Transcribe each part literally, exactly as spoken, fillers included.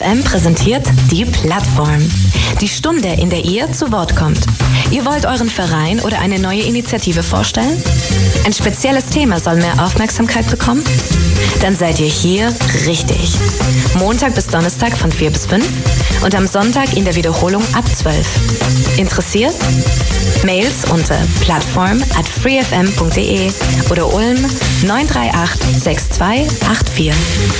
F M präsentiert die Plattform. Die Stunde, in der ihr zu Wort kommt. Ihr wollt euren Verein oder eine neue Initiative vorstellen? Ein spezielles Thema soll mehr Aufmerksamkeit bekommen? Dann seid ihr hier richtig. Montag bis Donnerstag von vier bis fünf und am Sonntag in der Wiederholung ab zwölf. Interessiert? Mails unter plattform at freefm punkt de oder Ulm neun drei acht sechs zwei acht vier.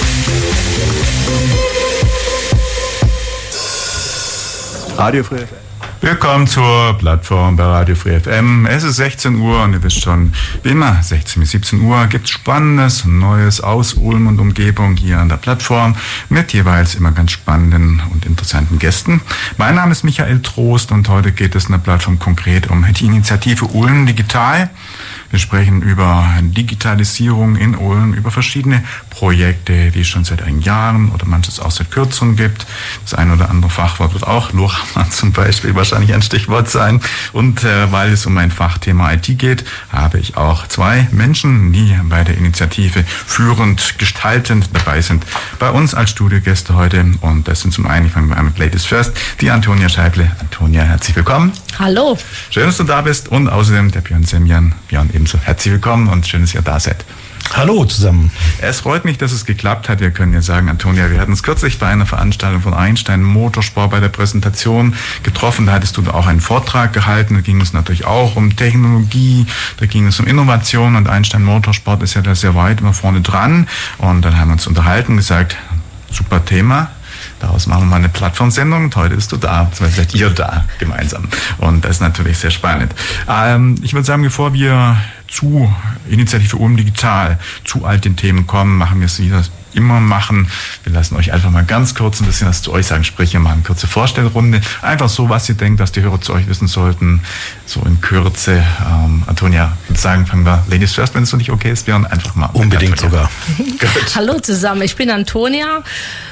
Radio Free F M. Willkommen zur Plattform bei Radio Free F M. Es ist sechzehn Uhr und ihr wisst schon, wie immer, sechzehn bis siebzehn Uhr gibt es Spannendes und Neues aus Ulm und Umgebung hier an der Plattform mit jeweils immer ganz spannenden und interessanten Gästen. Mein Name ist Michael Trost und heute geht es in der Plattform konkret um die Initiative Ulm Digital. Wir sprechen über Digitalisierung in Ulm, über verschiedene Projekte, die es schon seit einigen Jahren oder manches auch seit kürzerem gibt. Das ein oder andere Fachwort wird auch Lorhammer zum Beispiel wahrscheinlich ein Stichwort sein. Und äh, weil es um mein Fachthema I T geht, habe ich auch zwei Menschen, die bei der Initiative führend, gestaltend dabei sind, bei uns als Studiogäste heute. Und das sind zum einen, fangen wir an mit Ladies First, die Antonia Scheible. Antonia, herzlich willkommen. Hallo. Schön, dass du da bist. Und außerdem der Björn Semjan. Björn, ebenso herzlich willkommen und schön, dass ihr da seid. Hallo zusammen. Es freut mich, dass es geklappt hat. Wir können ja sagen, Antonia, wir hatten uns kürzlich bei einer Veranstaltung von Einstein Motorsport bei der Präsentation getroffen. Da hattest du auch einen Vortrag gehalten. Da ging es natürlich auch um Technologie, da ging es um Innovation und Einstein Motorsport ist ja da sehr weit immer vorne dran. Und dann haben wir uns unterhalten und gesagt, super Thema. Daraus machen wir mal eine Plattformsendung und heute bist du da, beziehungsweise seid ihr da gemeinsam. Und das ist natürlich sehr spannend. Ähm, ich würde sagen, bevor wir zu Initiative Ulm Digital, zu all den Themen kommen, machen wir es wie das immer machen. Wir lassen euch einfach mal ganz kurz ein bisschen was zu euch sagen. Sprich, wir machen eine kurze Vorstellrunde. Einfach so, was ihr denkt, was die Hörer zu euch wissen sollten. So in Kürze. Ähm, Antonia, ich würde sagen, fangen wir Ladies First, wenn es für dich okay ist, Björn, einfach mal. Unbedingt sogar. Hallo zusammen, ich bin Antonia.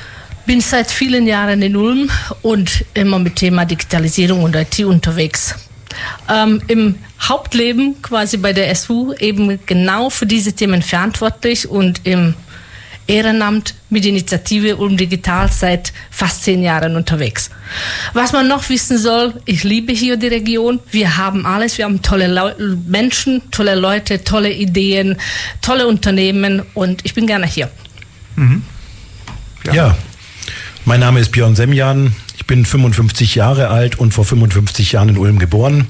Bin seit vielen Jahren in Ulm und immer mit Thema Digitalisierung und I T unterwegs. Ähm, Im Hauptleben quasi bei der S U eben genau für diese Themen verantwortlich und im Ehrenamt mit Initiative Ulm Digital seit fast zehn Jahren unterwegs. Was man noch wissen soll, ich liebe hier die Region. Wir haben alles, wir haben tolle Leu- Menschen, tolle Leute, tolle Ideen, tolle Unternehmen und ich bin gerne hier. Mhm. Ja. ja. Mein Name ist Björn Semjan, ich bin fünfundfünfzig Jahre alt und vor fünfundfünfzig Jahren in Ulm geboren.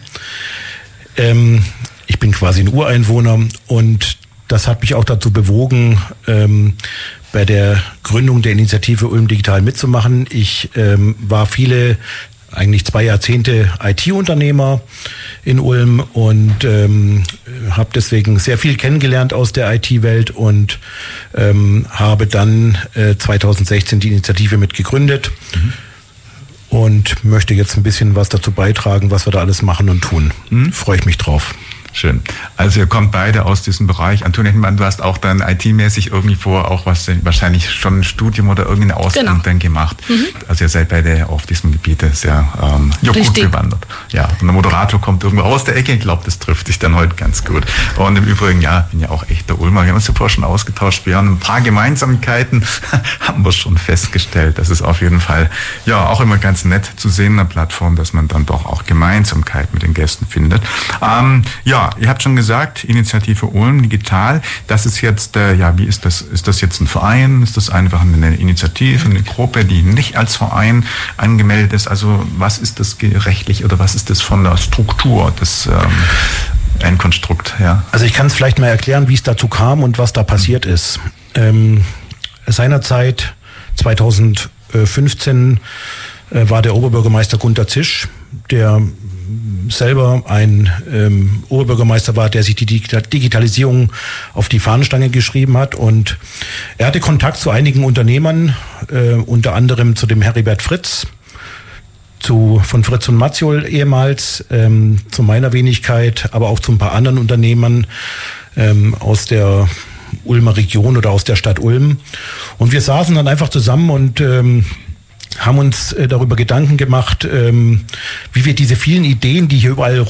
Ähm, ich bin quasi ein Ureinwohner und das hat mich auch dazu bewogen, ähm, bei der Gründung der Initiative Ulm Digital mitzumachen. Ich ähm, war viele, eigentlich zwei Jahrzehnte I T-Unternehmer in Ulm und ähm, habe deswegen sehr viel kennengelernt aus der I T-Welt und ähm, habe dann äh, zweitausendsechzehn die Initiative mitgegründet mhm. und möchte jetzt ein bisschen was dazu beitragen, was wir da alles machen und tun. Mhm. Freue ich mich drauf. Schön. Also ihr kommt beide aus diesem Bereich. Antonia, du hast auch dann I T-mäßig irgendwie vor, auch was wahrscheinlich schon ein Studium oder irgendeine Ausbildung genau. dann gemacht. Mhm. Also ihr seid beide auf diesem Gebiet sehr ähm, ja, gut gewandert. Ja, und der Moderator kommt irgendwo aus der Ecke. Ich glaube, das trifft sich dann heute ganz gut. Und im Übrigen, ja, bin ja auch echter Ulmer. Wir haben uns ja vorher schon ausgetauscht. Wir haben ein paar Gemeinsamkeiten, haben wir schon festgestellt. Das ist auf jeden Fall ja auch immer ganz nett zu sehen in der Plattform, dass man dann doch auch Gemeinsamkeit mit den Gästen findet. Ähm, ja, ihr habt schon gesagt, Initiative Ulm Digital, das ist jetzt, äh, ja, wie ist das? Ist das jetzt ein Verein? Ist das einfach eine Initiative, eine Gruppe, die nicht als Verein angemeldet ist? Also was ist das rechtlich oder was ist das von der Struktur des ähm, ein Konstrukt? Ja. Also ich kann es vielleicht mal erklären, wie es dazu kam und was da passiert mhm. ist. Ähm, seinerzeit, zweitausendfünfzehn, äh, war der Oberbürgermeister Gunter Zisch, der selber ein ähm, Oberbürgermeister war, der sich die Digitalisierung auf die Fahnenstange geschrieben hat. Und er hatte Kontakt zu einigen Unternehmern, äh, unter anderem zu dem Heribert Fritz, zu von Fritz und Matziol ehemals, ähm, zu meiner Wenigkeit, aber auch zu ein paar anderen Unternehmern ähm, aus der Ulmer Region oder aus der Stadt Ulm. Und wir saßen dann einfach zusammen und ähm, haben uns äh, darüber Gedanken gemacht, ähm, wie wir diese vielen Ideen, die hier überall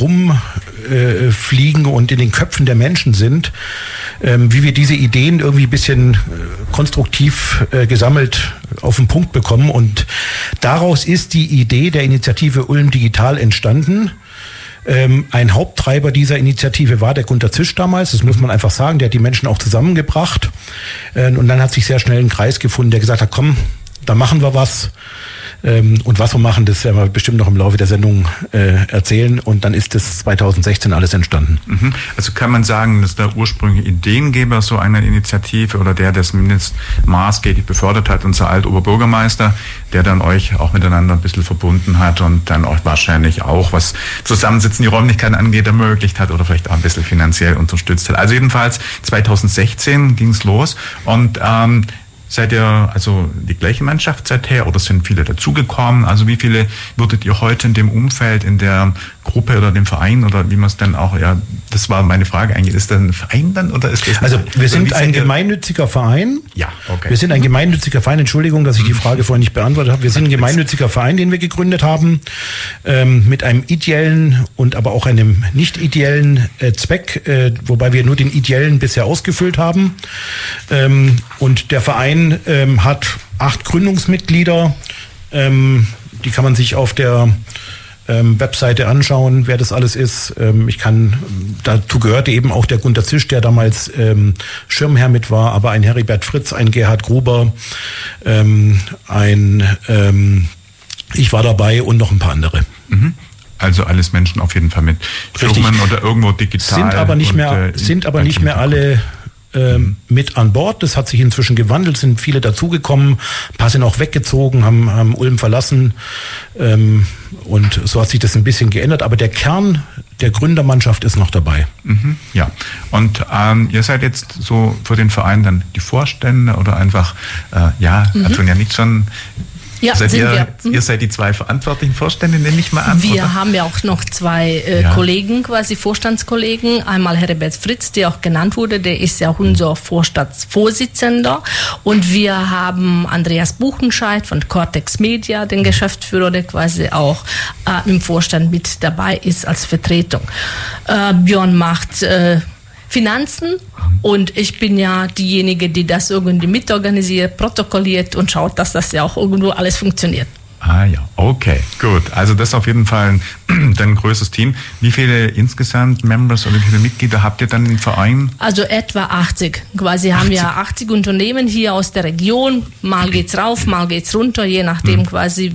rumfliegen äh, und in den Köpfen der Menschen sind, ähm, wie wir diese Ideen irgendwie ein bisschen äh, konstruktiv äh, gesammelt auf den Punkt bekommen. Und daraus ist die Idee der Initiative Ulm Digital entstanden. Ähm, ein Haupttreiber dieser Initiative war der Gunter Zisch damals, das muss man einfach sagen, der hat die Menschen auch zusammengebracht. Äh, und dann hat sich sehr schnell ein Kreis gefunden, der gesagt hat, komm, da machen wir was. Ähm, und was wir machen, das werden wir bestimmt noch im Laufe der Sendung äh, erzählen. Und dann ist das zwanzig sechzehn alles entstanden. Mhm. Also kann man sagen, dass der ursprüngliche Ideengeber so einer Initiative oder der, der es mindestens maßgeblich befördert hat, unser Altoberbürgermeister, der dann euch auch miteinander ein bisschen verbunden hat und dann auch wahrscheinlich auch, was Zusammensitzen, die Räumlichkeiten angeht, ermöglicht hat oder vielleicht auch ein bisschen finanziell unterstützt hat. Also jedenfalls zwanzig sechzehn ging es los und ähm, seid ihr also die gleiche Mannschaft seither oder sind viele dazugekommen? Also wie viele würdet ihr heute in dem Umfeld, in der Gruppe oder dem Verein oder wie man es dann auch, ja, das war meine Frage eigentlich, ist das ein Verein dann oder ist das... Also wir sind ein gemeinnütziger Verein. Ja, okay. Wir sind ein gemeinnütziger Verein, Entschuldigung, dass ich die Frage vorhin nicht beantwortet habe. Wir sind ein gemeinnütziger Verein, den wir gegründet haben, ähm, mit einem ideellen und aber auch einem nicht ideellen äh, Zweck, äh, wobei wir nur den ideellen bisher ausgefüllt haben. Ähm, und der Verein ähm, hat acht Gründungsmitglieder, ähm, die kann man sich auf der Ähm, Webseite anschauen, wer das alles ist. Ähm, ich kann, dazu gehörte eben auch der Gunter Zisch, der damals ähm, Schirmherr mit war, aber ein Heribert Fritz, ein Gerhard Gruber, ähm, ein ähm, ich war dabei und noch ein paar andere. Mhm. Also alles Menschen auf jeden Fall mit Firmen oder irgendwo digital. Sind aber nicht und, mehr, äh, sind aber nicht mehr alle Ähm, mit an Bord. Das hat sich inzwischen gewandelt, sind viele dazugekommen, ein paar sind auch weggezogen, haben, haben Ulm verlassen ähm, und so hat sich das ein bisschen geändert, aber der Kern der Gründermannschaft ist noch dabei. Mhm, ja, und ähm, ihr seid jetzt so für den Verein dann die Vorstände oder einfach, äh, ja, mhm. Antonia nickt schon. Ja, seid sind ihr, wir. Hm. ihr seid die zwei verantwortlichen Vorstände, nehme ich mal an. Wir oder? haben ja auch noch zwei äh, ja. Kollegen, quasi Vorstandskollegen. Einmal Heribert Fritz, der auch genannt wurde, der ist ja unser Vorstandsvorsitzender. Und wir haben Andreas Buchenscheid von Cortex Media, den Geschäftsführer, der quasi auch äh, im Vorstand mit dabei ist als Vertretung. Äh, Björn macht äh, Finanzen und ich bin ja diejenige, die das irgendwie mitorganisiert, protokolliert und schaut, dass das ja auch irgendwo alles funktioniert. Ah ja, okay, gut. Also das ist auf jeden Fall ein, ein größeres Team. Wie viele insgesamt Members oder wie viele Mitglieder habt ihr dann im Verein? Also etwa achtzig. Quasi achtzig. Haben wir achtzig Unternehmen hier aus der Region. Mal geht's rauf, mal geht's runter, je nachdem hm. quasi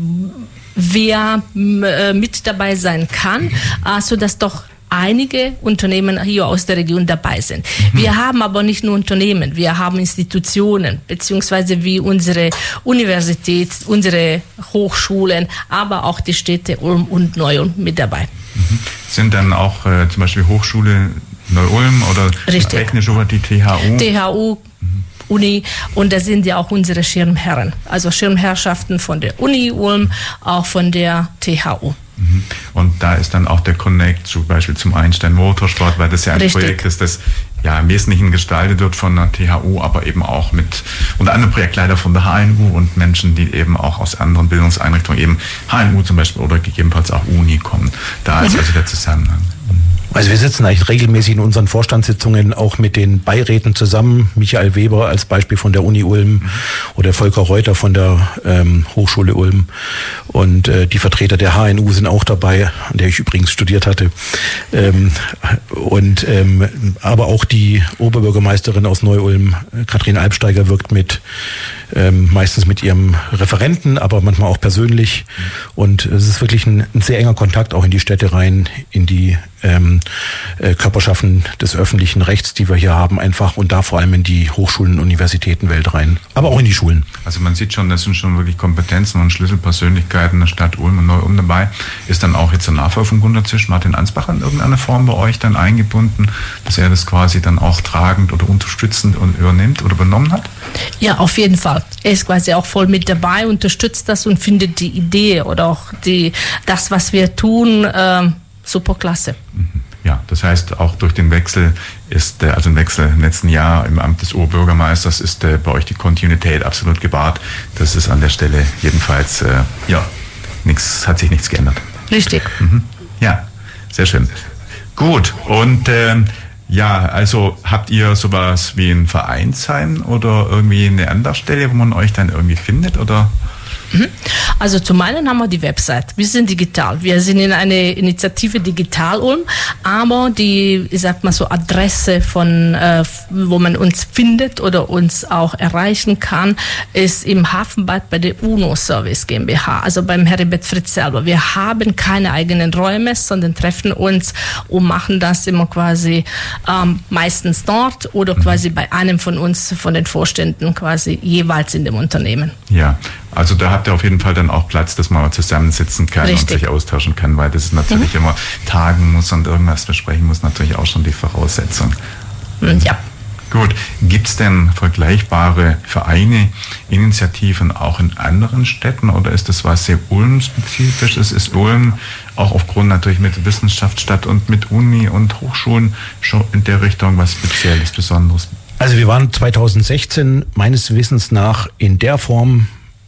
wer äh, mit dabei sein kann, also dass doch einige Unternehmen hier aus der Region dabei sind. Mhm. Wir haben aber nicht nur Unternehmen, wir haben Institutionen, beziehungsweise wie unsere Universität, unsere Hochschulen, aber auch die Städte Ulm und Neu-Ulm mit dabei. Mhm. Sind dann auch äh, zum Beispiel Hochschule Neu-Ulm oder technisch oder die T H U? T H U, mhm. Uni, und da sind ja auch unsere Schirmherren, also Schirmherrschaften von der Uni Ulm, auch von der T H U. Und da ist dann auch der Connect zum Beispiel zum Einstein Motorsport, weil das ja ein Richtig. Projekt ist, das ja im Wesentlichen gestaltet wird von der T H U, aber eben auch mit unter anderem Projektleiter von der H N U und Menschen, die eben auch aus anderen Bildungseinrichtungen, eben H N U zum Beispiel oder gegebenenfalls auch Uni kommen. Da ist also der Zusammenhang. Also wir sitzen eigentlich regelmäßig in unseren Vorstandssitzungen auch mit den Beiräten zusammen. Michael Weber als Beispiel von der Uni Ulm mhm. oder Volker Reuter von der ähm, Hochschule Ulm. Und äh, die Vertreter der H N U sind auch dabei, an der ich übrigens studiert hatte. Ähm, und ähm, aber auch die Oberbürgermeisterin aus Neu-Ulm, Katrin Albsteiger, wirkt mit, ähm, meistens mit ihrem Referenten, aber manchmal auch persönlich. Mhm. Und es ist wirklich ein, ein sehr enger Kontakt auch in die Städte rein, in die ähm, äh, Körperschaften des öffentlichen Rechts, die wir hier haben, einfach und da vor allem in die Hochschulen und Universitätenwelt rein, aber auch in die Schulen. Also man sieht schon, das sind schon wirklich Kompetenzen und Schlüsselpersönlichkeiten der Stadt Ulm und Neu-Ulm dabei. Ist dann auch jetzt der Nachfolger von Gunter Zisch, Martin Ansbacher, in irgendeiner Form bei euch dann eingebunden, dass er das quasi dann auch tragend oder unterstützend und übernimmt oder übernommen hat? Ja, auf jeden Fall. Er ist quasi auch voll mit dabei, unterstützt das und findet die Idee oder auch die, das, was wir tun, äh, super klasse. Ja, das heißt, auch durch den Wechsel ist, äh, also den Wechsel im letzten Jahr im Amt des Oberbürgermeisters ist äh, bei euch die Kontinuität absolut gewahrt. Das ist an der Stelle jedenfalls, äh, ja, nichts, hat sich nichts geändert. Richtig. Mhm. Ja, sehr schön. Gut, und ähm, ja, also habt ihr sowas wie ein Vereinsheim oder irgendwie eine Anlaufstelle, wo man euch dann irgendwie findet, oder? Also zum einen haben wir die Website. Wir sind digital. Wir sind in eine Initiative Digital Ulm, aber die, ich sag mal so, Adresse von, äh, wo man uns findet oder uns auch erreichen kann, ist im Hafenbad bei der UNO Service GmbH, also beim Heribert Fritz selber. Wir haben keine eigenen Räume, sondern treffen uns und machen das immer quasi ähm, meistens dort oder quasi bei einem von uns, von den Vorständen quasi jeweils in dem Unternehmen. Ja. Also da habt ihr auf jeden Fall dann auch Platz, dass man zusammensitzen kann Richtig. und sich austauschen kann, weil das ist natürlich mhm. immer tagen muss und irgendwas besprechen muss, natürlich auch schon die Voraussetzung. Ja. Gut, gibt es denn vergleichbare Vereine, Initiativen auch in anderen Städten oder ist das was sehr Ulm-spezifisches? Ist Ulm auch aufgrund natürlich mit Wissenschaftsstadt und mit Uni und Hochschulen schon in der Richtung was Spezielles, Besonderes? Also wir waren zweitausendsechzehn meines Wissens nach in der Form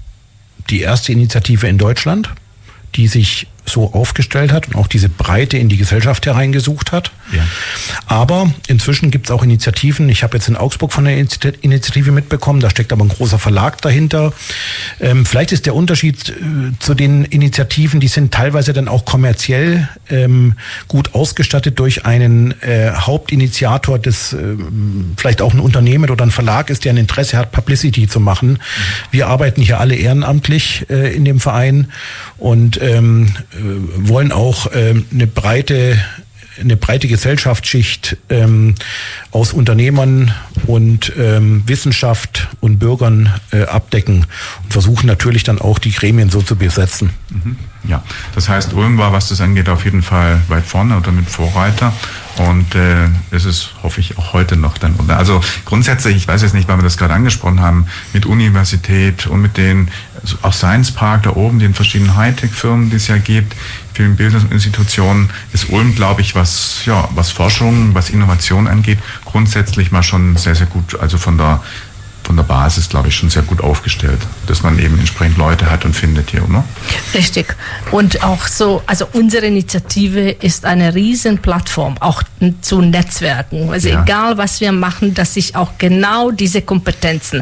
die erste Initiative in Deutschland, die sich so aufgestellt hat und auch diese Breite in die Gesellschaft hereingesucht hat. Ja. Aber inzwischen gibt es auch Initiativen. Ich habe jetzt in Augsburg von der Initiative mitbekommen, da steckt aber ein großer Verlag dahinter. Ähm, vielleicht ist der Unterschied äh, zu den Initiativen, die sind teilweise dann auch kommerziell ähm, gut ausgestattet durch einen äh, Hauptinitiator, des äh, vielleicht auch ein Unternehmen oder ein Verlag ist, der ein Interesse hat, Publicity zu machen. Mhm. Wir arbeiten hier alle ehrenamtlich äh, in dem Verein und ähm, wollen auch ähm, eine breite eine breite Gesellschaftsschicht ähm, aus Unternehmern und ähm, Wissenschaft und Bürgern äh, abdecken und versuchen natürlich dann auch die Gremien so zu besetzen. Mhm. Ja, das heißt, Ulm war, was das angeht, auf jeden Fall weit vorne oder mit Vorreiter. Und äh, ist es, hoffe ich, auch heute noch dann. Also grundsätzlich, ich weiß jetzt nicht, weil wir das gerade angesprochen haben, mit Universität und mit den, also auch Science Park da oben, den verschiedenen Hightech-Firmen, die es ja gibt, vielen Bildungsinstitutionen, ist Ulm, glaube ich, was, ja, was Forschung, was Innovation angeht, grundsätzlich mal schon sehr, sehr gut, also von der von der Basis, glaube ich, schon sehr gut aufgestellt, dass man eben entsprechend Leute hat und findet hier, oder? Richtig. Und auch so, also unsere Initiative ist eine riesen Plattform, auch zu Netzwerken. Also ja. Egal, was wir machen, dass sich auch genau diese Kompetenzen,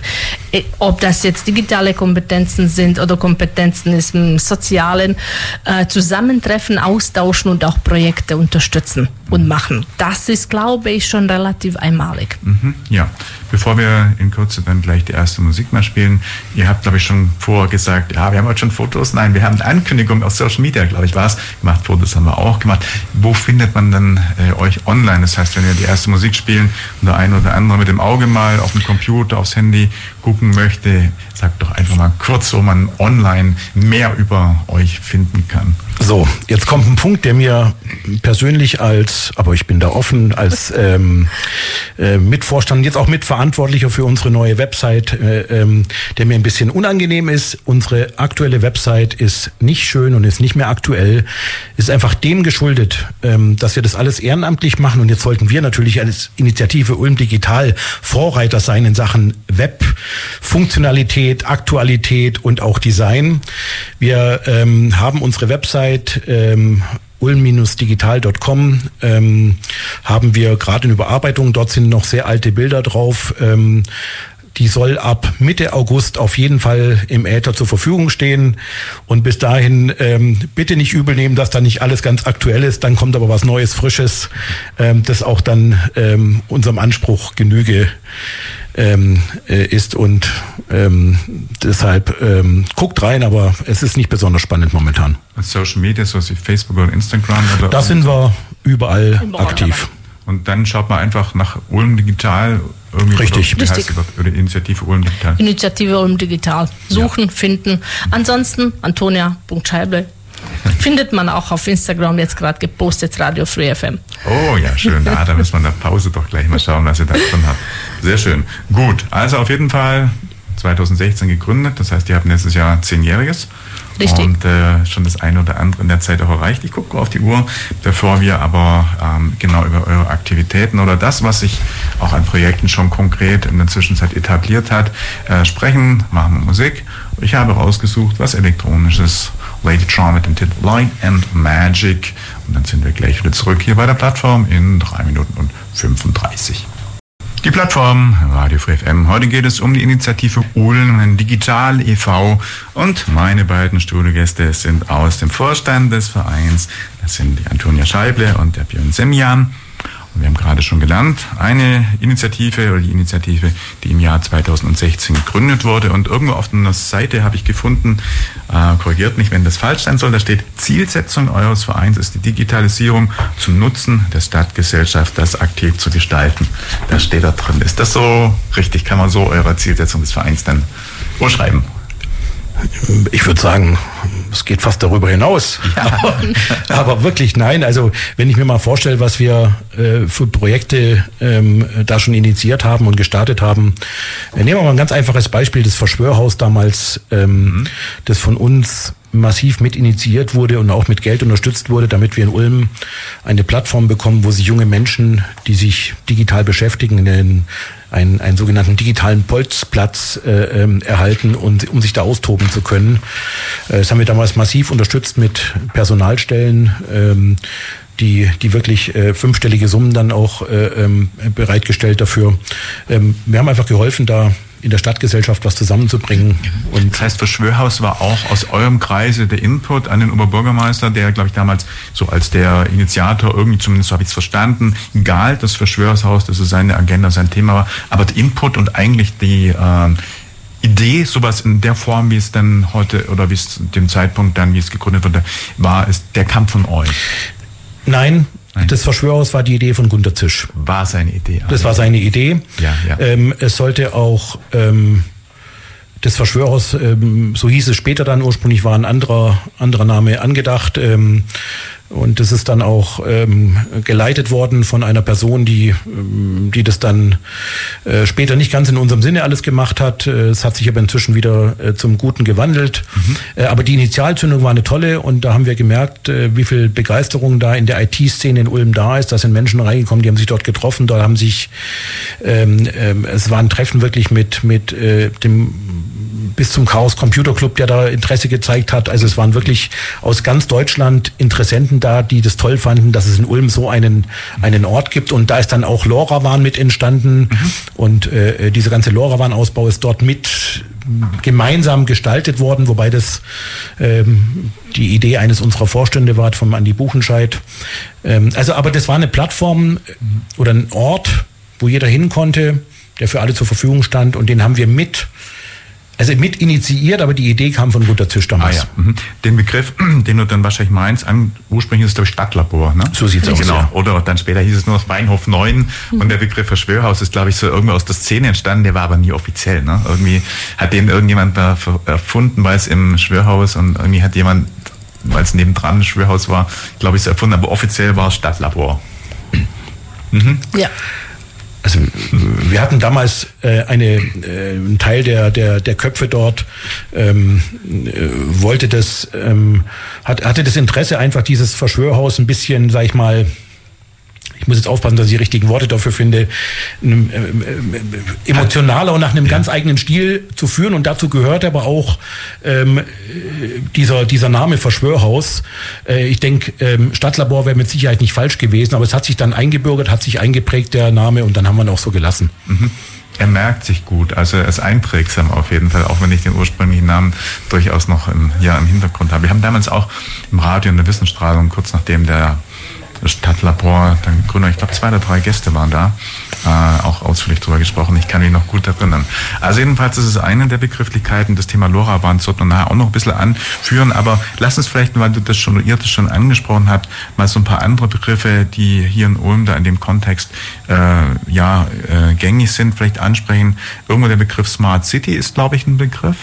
ob das jetzt digitale Kompetenzen sind oder Kompetenzen im Sozialen, äh, zusammentreffen, austauschen und auch Projekte unterstützen und machen. Das ist, glaube ich, schon relativ einmalig. Mhm, ja. Bevor wir in Kürze dann gleich die erste Musik mal spielen, ihr habt, glaube ich, schon vorher gesagt, ja, wir haben heute schon Fotos. Nein, wir haben eine Ankündigung auf Social Media, glaube ich, war es, gemacht. Fotos haben wir auch gemacht. Wo findet man dann äh, euch online? Das heißt, wenn ihr die erste Musik spielen und der eine oder andere mit dem Auge mal auf dem Computer, aufs Handy gucken möchte, sagt doch einfach mal kurz, wo man online mehr über euch finden kann. So, jetzt kommt ein Punkt, der mir persönlich als, aber ich bin da offen, als ähm, äh, Mitvorstand, jetzt auch Mitverantwortlicher für unsere neue Website, äh, ähm, der mir ein bisschen unangenehm ist. Unsere aktuelle Website ist nicht schön und ist nicht mehr aktuell. Ist einfach dem geschuldet, ähm, dass wir das alles ehrenamtlich machen und jetzt sollten wir natürlich als Initiative Ulm Digital Vorreiter sein in Sachen Web, Funktionalität, Aktualität und auch Design. Wir ähm, haben unsere Website ähm, ulm digital punkt com ähm, haben wir gerade in Überarbeitung. Dort sind noch sehr alte Bilder drauf. Ähm, die soll ab Mitte August auf jeden Fall im Äther zur Verfügung stehen. Und bis dahin ähm, bitte nicht übel nehmen, dass da nicht alles ganz aktuell ist. Dann kommt aber was Neues, Frisches, ähm, das auch dann ähm, unserem Anspruch Genüge ähm, äh, ist. Und ähm, deshalb ähm, guckt rein, aber es ist nicht besonders spannend momentan. Social Media, so wie Facebook oder Instagram? Oder da sind wir überall aktiv. Und dann schaut man einfach nach Ulm Digital. Irgendwie Richtig. Oder, wie heißt das, oder Initiative Ulm Digital. Initiative Ulm Digital. Suchen, ja. Finden. Ansonsten antonia punkt scheible. Findet man auch auf Instagram jetzt gerade gepostet, Radio Free F M. Oh ja, schön. Ah, da müssen wir in der Pause doch gleich mal schauen, was ihr da drin habt. Sehr schön. Gut, also auf jeden Fall zweitausendsechzehn gegründet. Das heißt, ihr habt nächstes Jahr zehnjähriges. Richtig. Und äh, schon das eine oder andere in der Zeit auch erreicht. Ich gucke auf die Uhr, bevor wir aber ähm, genau über eure Aktivitäten oder das, was sich auch an Projekten schon konkret in der Zwischenzeit etabliert hat, äh, sprechen, machen wir Musik. Ich habe rausgesucht, was elektronisches, Lady Drum mit dem Titel Light and Magic. Und dann sind wir gleich wieder zurück hier bei der Plattform in drei Minuten und fünfunddreißig. Die Plattform Radio Free F M. Heute geht es um die Initiative Ulm Digital e V und meine beiden Studiogäste sind aus dem Vorstand des Vereins. Das sind die Antonia Scheible und der Björn Semjan. Und wir haben gerade schon gelernt, eine Initiative oder die Initiative, die im Jahr zweitausendsechzehn gegründet wurde. Und irgendwo auf einer Seite habe ich gefunden, äh, korrigiert mich, wenn das falsch sein soll, da steht, Zielsetzung eures Vereins ist die Digitalisierung zum Nutzen der Stadtgesellschaft, das aktiv zu gestalten. Das steht da drin. Ist das so richtig? Kann man so eure Zielsetzung des Vereins dann vorschreiben? Ich würde sagen, es geht fast darüber hinaus. Ja. Aber, aber wirklich nein. Also wenn ich mir mal vorstelle, was wir äh, für Projekte ähm, da schon initiiert haben und gestartet haben. Äh, nehmen wir mal ein ganz einfaches Beispiel, das Verschwörhaus damals, ähm, mhm. das von uns massiv mit initiiert wurde und auch mit Geld unterstützt wurde, damit wir in Ulm eine Plattform bekommen, wo sich junge Menschen, die sich digital beschäftigen, in den einen, einen sogenannten digitalen Bolzplatz äh, ähm, erhalten, und um sich da austoben zu können. Äh, das haben wir damals massiv unterstützt mit Personalstellen, ähm, die die wirklich äh, fünfstellige Summen dann auch äh, ähm, bereitgestellt dafür. Ähm, wir haben einfach geholfen, da in der Stadtgesellschaft was zusammenzubringen. Und das heißt, Verschwörhaus war auch aus eurem Kreise der Input an den Oberbürgermeister, der, glaube ich, damals so als der Initiator, irgendwie zumindest so habe ich es verstanden, galt, das Verschwörhaus, das ist seine Agenda, sein Thema war, aber der Input und eigentlich die äh, Idee, sowas in der Form, wie es dann heute oder wie es dem Zeitpunkt dann, wie es gegründet wurde, war, ist, der kam von euch. Nein. Nein. Das Verschwörhaus war die Idee von Gunter Zisch. War seine Idee. Das war seine Idee. Ja, ja. Ähm, es sollte auch ähm, das Verschwörhaus, ähm, so hieß es später dann, ursprünglich war ein anderer, anderer Name angedacht. Ähm, und das ist dann auch ähm, geleitet worden von einer Person, die, ähm, die das dann äh, später nicht ganz in unserem Sinne alles gemacht hat. Es hat sich aber inzwischen wieder äh, zum Guten gewandelt. Mhm. Äh, aber die Initialzündung war eine tolle, und da haben wir gemerkt, äh, wie viel Begeisterung da in der I T-Szene in Ulm da ist. Da sind Menschen reingekommen, die haben sich dort getroffen. Da haben sich, ähm, ähm, es war ein Treffen wirklich mit, mit äh, dem bis zum Chaos Computer Club, der da Interesse gezeigt hat. Also es waren wirklich aus ganz Deutschland Interessenten da, die das toll fanden, dass es in Ulm so einen einen Ort gibt. Und da ist dann auch LoRaWAN mit entstanden. Mhm. Und äh, dieser ganze LoRaWAN-Ausbau ist dort mit gemeinsam gestaltet worden, wobei das ähm, die Idee eines unserer Vorstände war, vom Andi Buchenscheid. Ähm, also, aber das war eine Plattform oder ein Ort, wo jeder hin konnte, der für alle zur Verfügung stand, und den haben wir mit Also mit initiiert, aber die Idee kam von Gunter Zisch damals. Ah, ja. mhm. Den Begriff, den du dann wahrscheinlich meinst, an, ursprünglich ist es, glaube ich, Stadtlabor. Ne? So sieht's aus. Genau. Ja. Oder dann später hieß es nur noch Weinhof neun. Mhm. Und der Begriff Verschwörhaus ist, glaube ich, so irgendwie aus der Szene entstanden. Der war aber nie offiziell. Ne? Irgendwie hat den irgendjemand erfunden, weil es im Schwörhaus, und irgendwie hat jemand, weil es nebendran ein Schwörhaus war, glaube ich, es erfunden. Aber offiziell war es Stadtlabor. Mhm. Ja. Also wir hatten damals äh, eine, äh, ein Teil der der der Köpfe dort ähm, äh, wollte das ähm, hat, hatte das Interesse, einfach dieses Verschwörhaus ein bisschen, sag ich mal, ich muss jetzt aufpassen, dass ich die richtigen Worte dafür finde, ähm, äh, emotionaler und nach einem ja. ganz eigenen Stil zu führen. Und dazu gehört aber auch ähm, dieser dieser Name Verschwörhaus. Äh, ich denke, ähm, Stadtlabor wäre mit Sicherheit nicht falsch gewesen, aber es hat sich dann eingebürgert, hat sich eingeprägt, der Name, und dann haben wir ihn auch so gelassen. Mhm. Er merkt sich gut, also er ist einprägsam auf jeden Fall, auch wenn ich den ursprünglichen Namen durchaus noch im, ja, im Hintergrund habe. Wir haben damals auch im Radio in der Wissensstrahlung, kurz nachdem der Stadtlabor, dann Gründer, ich glaube zwei oder drei Gäste waren da, äh, auch ausführlich drüber gesprochen. Ich kann mich noch gut erinnern. Also jedenfalls ist es eine der Begrifflichkeiten, das Thema LoRaWAN sollten wir nachher auch noch ein bisschen anführen, aber lass uns vielleicht, weil du das schon, ihr das schon angesprochen habt, mal so ein paar andere Begriffe, die hier in Ulm da in dem Kontext äh, ja äh, gängig sind, vielleicht ansprechen. Irgendwo der Begriff Smart City ist, glaube ich, ein Begriff.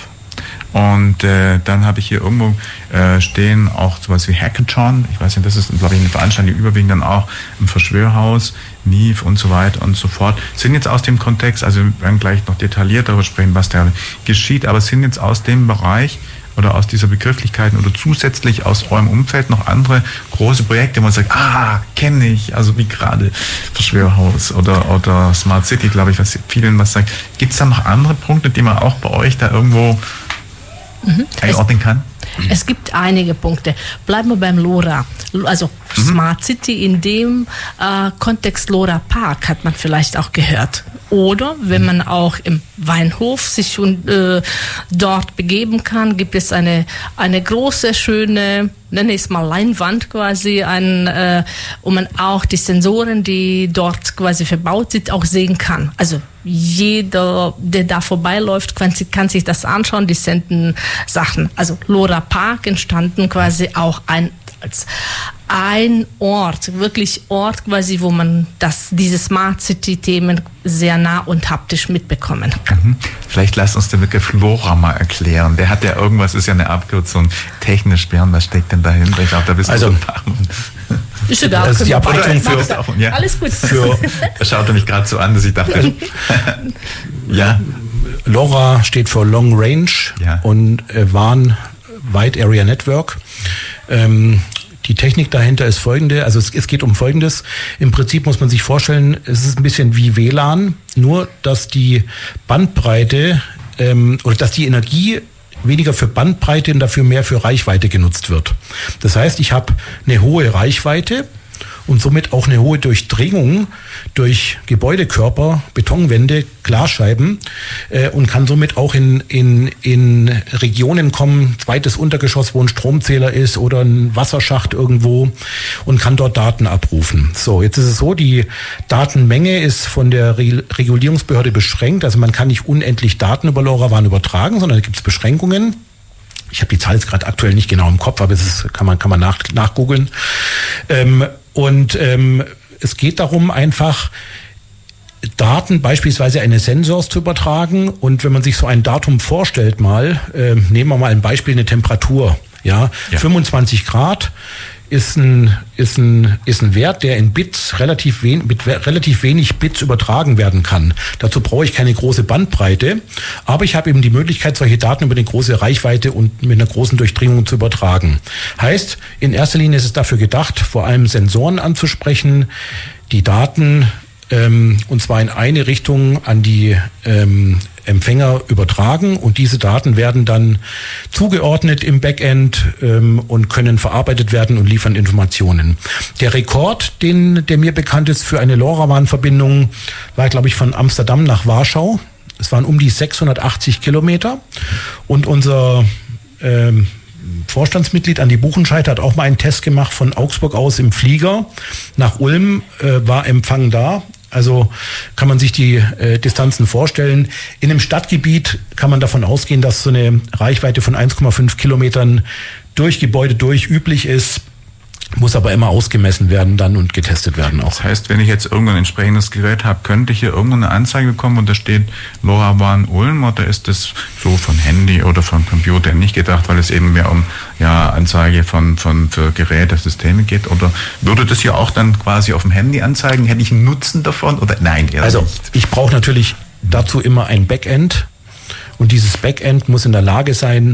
Und äh, dann habe ich hier irgendwo äh, stehen auch sowas wie Hackathon. Ich weiß nicht, das ist, glaube ich, eine Veranstaltung, die überwiegend dann auch im Verschwörhaus, N I F und so weiter und so fort. Sind jetzt aus dem Kontext, also wir werden gleich noch detailliert darüber sprechen, was da geschieht, aber sind jetzt aus dem Bereich oder aus dieser Begrifflichkeiten oder zusätzlich aus eurem Umfeld noch andere große Projekte, wo man sagt, ah, kenne ich, also wie gerade Verschwörhaus oder, oder Smart City, glaube ich, was vielen was sagt. Gibt es da noch andere Punkte, die man auch bei euch da irgendwo mhm. einordnen kann? Es gibt einige Punkte. Bleiben wir beim LoRa. Also mhm. Smart City in dem äh, Kontext LoRa Park hat man vielleicht auch gehört. Oder wenn man auch im Weinhof sich äh, dort begeben kann, gibt es eine, eine große, schöne, nenne ich es mal Leinwand quasi, ein, äh, wo man auch die Sensoren, die dort quasi verbaut sind, auch sehen kann. Also jeder, der da vorbeiläuft, kann, kann sich das anschauen, die senden Sachen. Also LoRa Park entstanden quasi auch ein als ein Ort, wirklich Ort quasi, wo man das, diese Smart City-Themen sehr nah und haptisch mitbekommen kann. Mhm. Vielleicht lasst uns den Begriff LoRa mal erklären. Der hat ja irgendwas, ist ja eine Abkürzung, technisch, Björn, was steckt denn dahinter? Ich glaube, da bist also, du ist egal, das ist die Abkürzung für, auch, ja. Alles gut. Für, er schaute mich gerade so an, dass ich dachte, ja. LoRa steht für Long Range ja. und äh, W A N, Wide Area Network. Ähm, die Technik dahinter ist folgende, also es, es geht um Folgendes. Im Prinzip muss man sich vorstellen, es ist ein bisschen wie W L A N, nur dass die Bandbreite ähm, oder dass die Energie weniger für Bandbreite und dafür mehr für Reichweite genutzt wird. Das heißt, ich habe eine hohe Reichweite und somit auch eine hohe Durchdringung durch Gebäudekörper, Betonwände, Glasscheiben äh, und kann somit auch in, in, in Regionen kommen, zweites Untergeschoss, wo ein Stromzähler ist oder ein Wasserschacht irgendwo und kann dort Daten abrufen. So, jetzt ist es so, die Datenmenge ist von der Re- Regulierungsbehörde beschränkt, also man kann nicht unendlich Daten über LoRaWAN übertragen, sondern da gibt es Beschränkungen. Ich habe die Zahl jetzt gerade aktuell nicht genau im Kopf, aber es ist, kann man, kann man nach, nachgoogeln. Ähm, Und ähm, es geht darum, einfach Daten, beispielsweise eines Sensors zu übertragen. Und wenn man sich so ein Datum vorstellt mal, äh, nehmen wir mal ein Beispiel, eine Temperatur. Ja, ja. fünfundzwanzig Grad ist ein, ist ein, ist ein Wert, der in Bits relativ wen, mit relativ wenig Bits übertragen werden kann. Dazu brauche ich keine große Bandbreite, aber ich habe eben die Möglichkeit, solche Daten über eine große Reichweite und mit einer großen Durchdringung zu übertragen. Heißt, in erster Linie ist es dafür gedacht, vor allem Sensoren anzusprechen, die Daten ähm, und zwar in eine Richtung an die ähm, Empfänger übertragen und diese Daten werden dann zugeordnet im Backend ähm, und können verarbeitet werden und liefern Informationen. Der Rekord, den, der mir bekannt ist für eine LoRaWAN-Verbindung, war, glaube ich, von Amsterdam nach Warschau. Es waren um die sechshundertachtzig Kilometer und unser ähm, Vorstandsmitglied Andi Buchenscheidt hat auch mal einen Test gemacht von Augsburg aus im Flieger nach Ulm, äh, war Empfang da. Also kann man sich die äh, Distanzen vorstellen. In einem Stadtgebiet kann man davon ausgehen, dass so eine Reichweite von eins Komma fünf Kilometern durch Gebäude durch üblich ist, muss aber immer ausgemessen werden dann und getestet werden auch. Das heißt, wenn ich jetzt irgendein entsprechendes Gerät habe, könnte ich hier irgendeine Anzeige bekommen und da steht LoRaWAN Ulm oder ist das so von Handy oder von Computer nicht gedacht, weil es eben mehr um ja, Anzeige von, von für Geräte, Systeme geht? Oder würde das hier auch dann quasi auf dem Handy anzeigen? Hätte ich einen Nutzen davon oder nein, eher also, nicht? Ich brauche natürlich dazu immer ein Backend und dieses Backend muss in der Lage sein,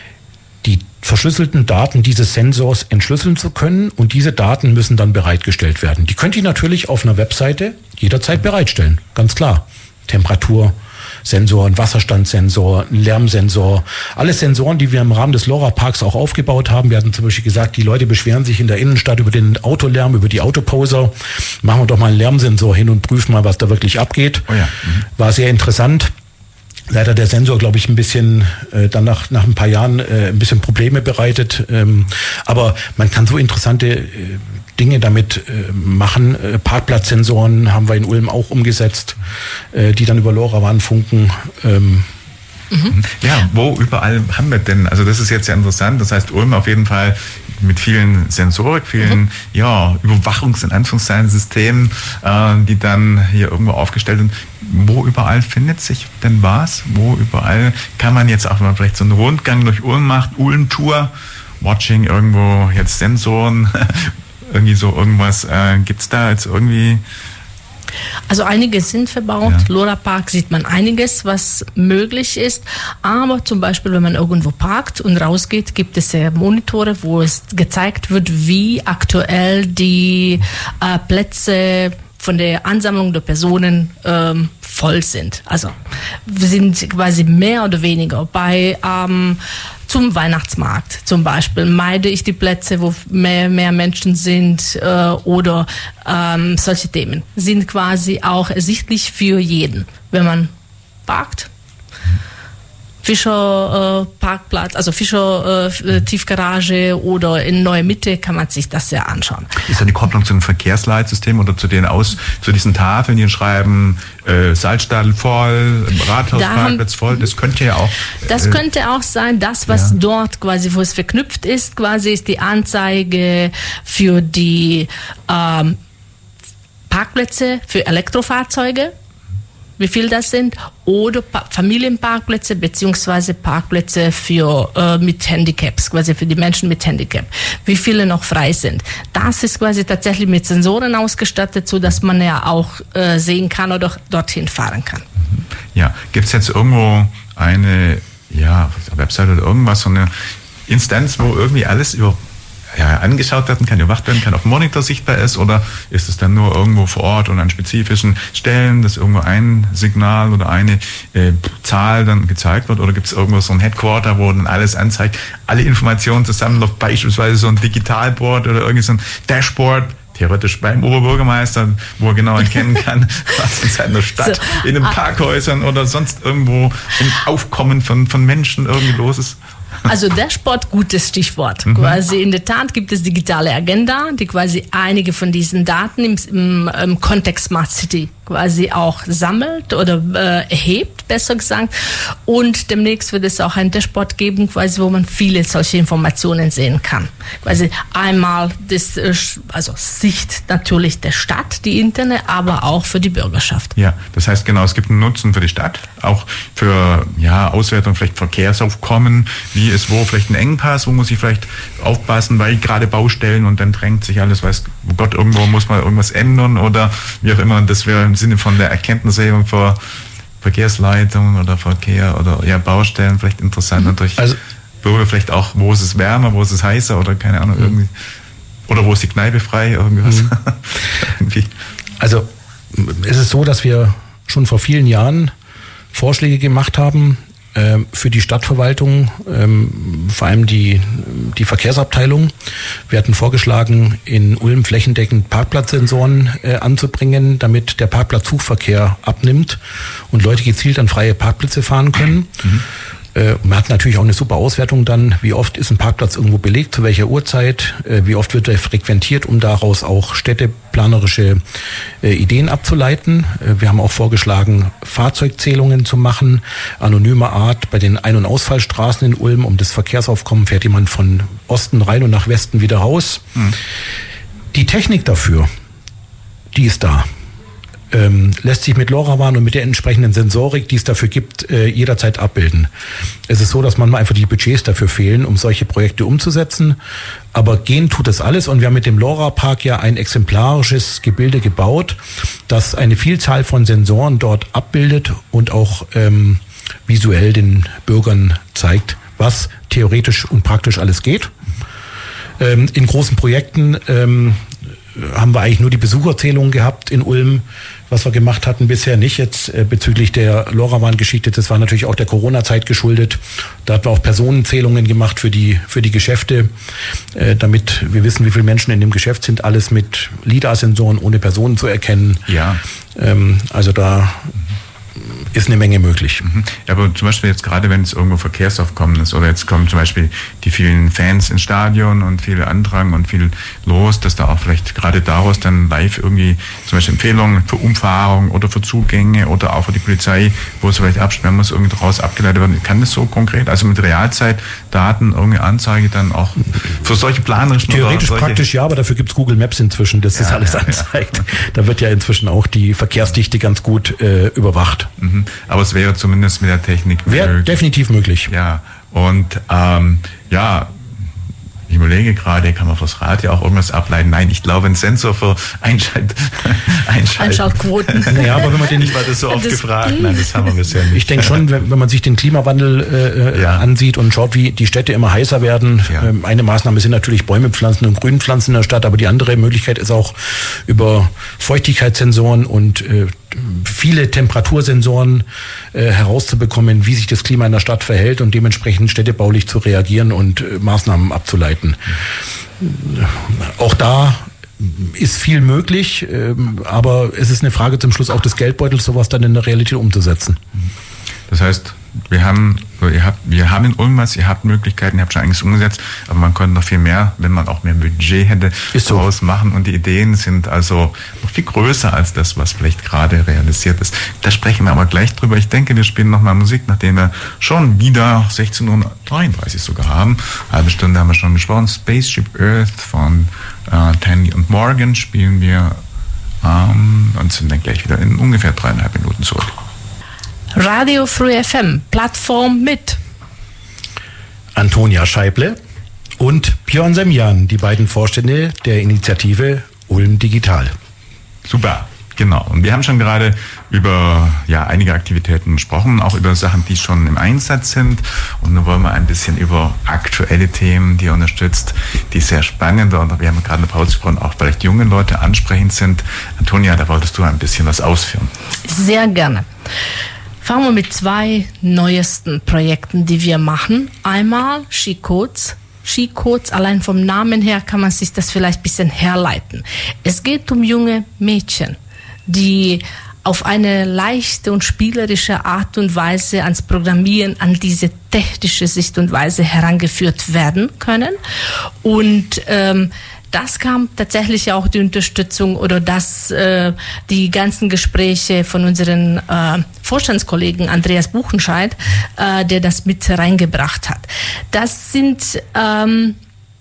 die verschlüsselten Daten dieses Sensors entschlüsseln zu können und diese Daten müssen dann bereitgestellt werden. Die könnt ihr natürlich auf einer Webseite jederzeit bereitstellen, ganz klar. Temperatursensor, ein Wasserstandssensor, ein Lärmsensor, alle Sensoren, die wir im Rahmen des LoRa-Parks auch aufgebaut haben. Wir hatten zum Beispiel gesagt, die Leute beschweren sich in der Innenstadt über den Autolärm, über die Autoposer. Machen wir doch mal einen Lärmsensor hin und prüfen mal, was da wirklich abgeht. Oh ja. Mhm. War sehr interessant. Leider der Sensor, glaube ich, ein bisschen äh, dann nach, nach ein paar Jahren äh, ein bisschen Probleme bereitet. Ähm, aber man kann so interessante äh, Dinge damit äh, machen. Äh, Parkplatzsensoren haben wir in Ulm auch umgesetzt, äh, die dann über LoRaWAN funken. Ähm, Mhm. Ja, wo überall haben wir denn? Also das ist jetzt ja interessant. Das heißt, Ulm auf jeden Fall mit vielen Sensorik, vielen mhm. ja, Überwachungs- in Anführungszeichen Systemen, äh, die dann hier irgendwo aufgestellt sind. Wo überall findet sich denn was? Wo überall kann man jetzt auch mal vielleicht so einen Rundgang durch Ulm macht, Ulm-Tour, Watching irgendwo jetzt Sensoren, irgendwie so irgendwas. Äh, gibt es da jetzt irgendwie... Also einige sind verbaut. Ja. Lora Park sieht man einiges, was möglich ist. Aber zum Beispiel, wenn man irgendwo parkt und rausgeht, gibt es ja Monitore, wo es gezeigt wird, wie aktuell die äh, Plätze von der Ansammlung der Personen ähm, voll sind. Also wir sind quasi mehr oder weniger bei ähm, zum Weihnachtsmarkt zum Beispiel meide ich die Plätze, wo mehr, mehr Menschen sind äh, oder ähm, solche Themen sind quasi auch ersichtlich für jeden, wenn man parkt. Fischer äh, Parkplatz, also Fischer äh, Tiefgarage oder in Neue Mitte kann man sich das ja anschauen. Ist da die Kopplung zu einem Verkehrsleitsystem oder zu den aus zu diesen Tafeln, die schreiben äh, Salzstadel voll, Rathausparkplatz voll? Das könnte ja auch. Äh, das könnte auch sein. Das, was ja. dort quasi, wo es verknüpft ist, quasi ist die Anzeige für die ähm, Parkplätze für Elektrofahrzeuge. Wie viel das sind, oder pa- Familienparkplätze beziehungsweise Parkplätze für äh, mit Handicaps, quasi für die Menschen mit Handicap, wie viele noch frei sind. Das ist quasi tatsächlich mit Sensoren ausgestattet, so dass man ja auch äh, sehen kann oder dorthin fahren kann. Ja, gibt es jetzt irgendwo eine ja, Website oder irgendwas, so eine Instanz, wo irgendwie alles über ja, angeschaut werden kann, überwacht werden kann, auf dem Monitor sichtbar ist, oder ist es dann nur irgendwo vor Ort und an spezifischen Stellen, dass irgendwo ein Signal oder eine äh, Zahl dann gezeigt wird, oder gibt es irgendwo so ein Headquarter, wo dann alles anzeigt, alle Informationen zusammenläuft, beispielsweise so ein Digitalboard oder irgendwie so ein Dashboard, theoretisch beim Oberbürgermeister, wo er genau erkennen kann, was in seiner Stadt, so, in den Parkhäusern oder sonst irgendwo im Aufkommen von, von Menschen irgendwie los ist? Also Dashboard, gutes Stichwort. Mhm. Quasi in der Tat gibt es digitale Agenda, die quasi einige von diesen Daten im, im, im Kontext Smart City quasi auch sammelt oder äh, erhebt, besser gesagt. Und demnächst wird es auch ein Dashboard geben, quasi, wo man viele solche Informationen sehen kann. Quasi einmal das, also Sicht natürlich der Stadt, die interne, aber auch für die Bürgerschaft. Ja, das heißt genau, es gibt einen Nutzen für die Stadt, auch für ja, Auswertung, vielleicht Verkehrsaufkommen, wie ist wo vielleicht ein Engpass, wo muss ich vielleicht aufpassen, weil gerade Baustellen und dann drängt sich alles, weiß Gott, irgendwo muss man irgendwas ändern oder wie auch immer. Das wäre im Sinne von der Erkenntniserhebung für Verkehrsleitung oder Verkehr oder ja Baustellen vielleicht interessant. Mhm. Natürlich also, Bürger vielleicht auch, wo ist es wärmer, wo ist es heißer oder keine Ahnung, mhm. irgendwie. Oder wo ist die Kneipe frei, irgendwas. Mhm. Irgendwie. Also es ist so, dass wir schon vor vielen Jahren Vorschläge gemacht haben, für die Stadtverwaltung, vor allem die, die Verkehrsabteilung. Wir hatten vorgeschlagen, in Ulm flächendeckend Parkplatzsensoren anzubringen, damit der Parkplatzsuchverkehr abnimmt und Leute gezielt an freie Parkplätze fahren können. Mhm. Man hat natürlich auch eine super Auswertung dann, wie oft ist ein Parkplatz irgendwo belegt, zu welcher Uhrzeit, wie oft wird er frequentiert, um daraus auch städteplanerische Ideen abzuleiten. Wir haben auch vorgeschlagen, Fahrzeugzählungen zu machen, anonymer Art bei den Ein- und Ausfallstraßen in Ulm. Um das Verkehrsaufkommen fährt jemand von Osten rein und nach Westen wieder raus. Mhm. Die Technik dafür, die ist da. Ähm, lässt sich mit LoRaWAN und mit der entsprechenden Sensorik, die es dafür gibt, äh, jederzeit abbilden. Es ist so, dass manchmal einfach die Budgets dafür fehlen, um solche Projekte umzusetzen. Aber gehen tut das alles, und wir haben mit dem LoRa-Park ja ein exemplarisches Gebilde gebaut, das eine Vielzahl von Sensoren dort abbildet und auch ähm, visuell den Bürgern zeigt, was theoretisch und praktisch alles geht. Ähm, in großen Projekten ähm, haben wir eigentlich nur die Besucherzählung gehabt in Ulm, was wir gemacht hatten, bisher nicht. Jetzt äh, bezüglich der LoRaWAN-Geschichte, das war natürlich auch der Corona-Zeit geschuldet. Da hatten wir auch Personenzählungen gemacht für die für die Geschäfte, äh, damit wir wissen, wie viele Menschen in dem Geschäft sind, alles mit LiDAR-Sensoren, ohne Personen zu erkennen. Ja. Ähm, also da ist eine Menge möglich. Ja, aber zum Beispiel jetzt gerade, wenn es irgendwo Verkehrsaufkommen ist oder jetzt kommen zum Beispiel die vielen Fans ins Stadion und viel Andrang und viel los, dass da auch vielleicht gerade daraus dann live irgendwie zum Beispiel Empfehlungen für Umfahrung oder für Zugänge oder auch für die Polizei, wo es vielleicht absperren muss, irgendwie daraus abgeleitet werden. Kann das so konkret, also mit Realzeitdaten irgendeine Anzeige dann auch für solche planerischen... Theoretisch praktisch ja, aber dafür gibt es Google Maps inzwischen, das ja, das alles ja, anzeigt. Ja. Da wird ja inzwischen auch die Verkehrsdichte ganz gut äh, überwacht. Mhm. Aber es wäre zumindest mit der Technik wäre definitiv möglich. Ja, und ähm, ja, Ich überlege gerade, kann man fürs Radio auch irgendwas ableiten? Nein, ich glaube, ein Sensor für Einschalt, Einschalt. Einschaltquoten. Ja, aber wenn man den nicht war das so oft das, gefragt. Nein, das haben wir bisher nicht. Ich denke schon, wenn, wenn man sich den Klimawandel äh, ja. ansieht und schaut, wie die Städte immer heißer werden. Ja. Ähm, eine Maßnahme sind natürlich Bäume pflanzen und Grünpflanzen in der Stadt, aber die andere Möglichkeit ist auch über Feuchtigkeitssensoren und äh, viele Temperatursensoren äh, herauszubekommen, wie sich das Klima in der Stadt verhält und dementsprechend städtebaulich zu reagieren und äh, Maßnahmen abzuleiten. Mhm. Auch da ist viel möglich, äh, aber es ist eine Frage zum Schluss auch des Geldbeutels, sowas dann in der Realität umzusetzen. Das heißt, wir haben, ihr habt, wir haben in Ulm was, ihr habt Möglichkeiten, ihr habt schon einiges umgesetzt, aber man könnte noch viel mehr, wenn man auch mehr Budget hätte, ist daraus so. machen und die Ideen sind also noch viel größer als das, was vielleicht gerade realisiert ist. Da sprechen wir aber gleich drüber. Ich denke, wir spielen nochmal Musik, nachdem wir schon wieder sechzehn Uhr dreiunddreißig sogar haben. Eine halbe Stunde haben wir schon gesprochen. Spaceship Earth von äh, Tandy und Morgan spielen wir ähm, und sind dann gleich wieder in ungefähr dreieinhalb Minuten zurück. Radio Free F M, Plattform mit Antonia Scheible und Björn Semjan, die beiden Vorstände der Initiative Ulm Digital. Super, genau. Und wir haben schon gerade über ja, einige Aktivitäten gesprochen, auch über Sachen, die schon im Einsatz sind. Und nun wollen wir ein bisschen über aktuelle Themen, die ihr unterstützt, die sehr spannend, und wir haben gerade in der Pause gesprochen, auch vielleicht junge Leute ansprechend sind. Antonia, da wolltest du ein bisschen was ausführen. Sehr gerne. Fangen wir mit zwei neuesten Projekten, die wir machen. Einmal SheCodes. SheCodes, allein vom Namen her kann man sich das vielleicht ein bisschen herleiten. Es geht um junge Mädchen, die auf eine leichte und spielerische Art und Weise ans Programmieren, an diese technische Sicht und Weise herangeführt werden können. Und ähm, das kam tatsächlich auch die Unterstützung oder das, äh, die ganzen Gespräche von unseren äh, Vorstandskollegen Andreas Buchenscheid, äh, der das mit reingebracht hat. Das sind ähm,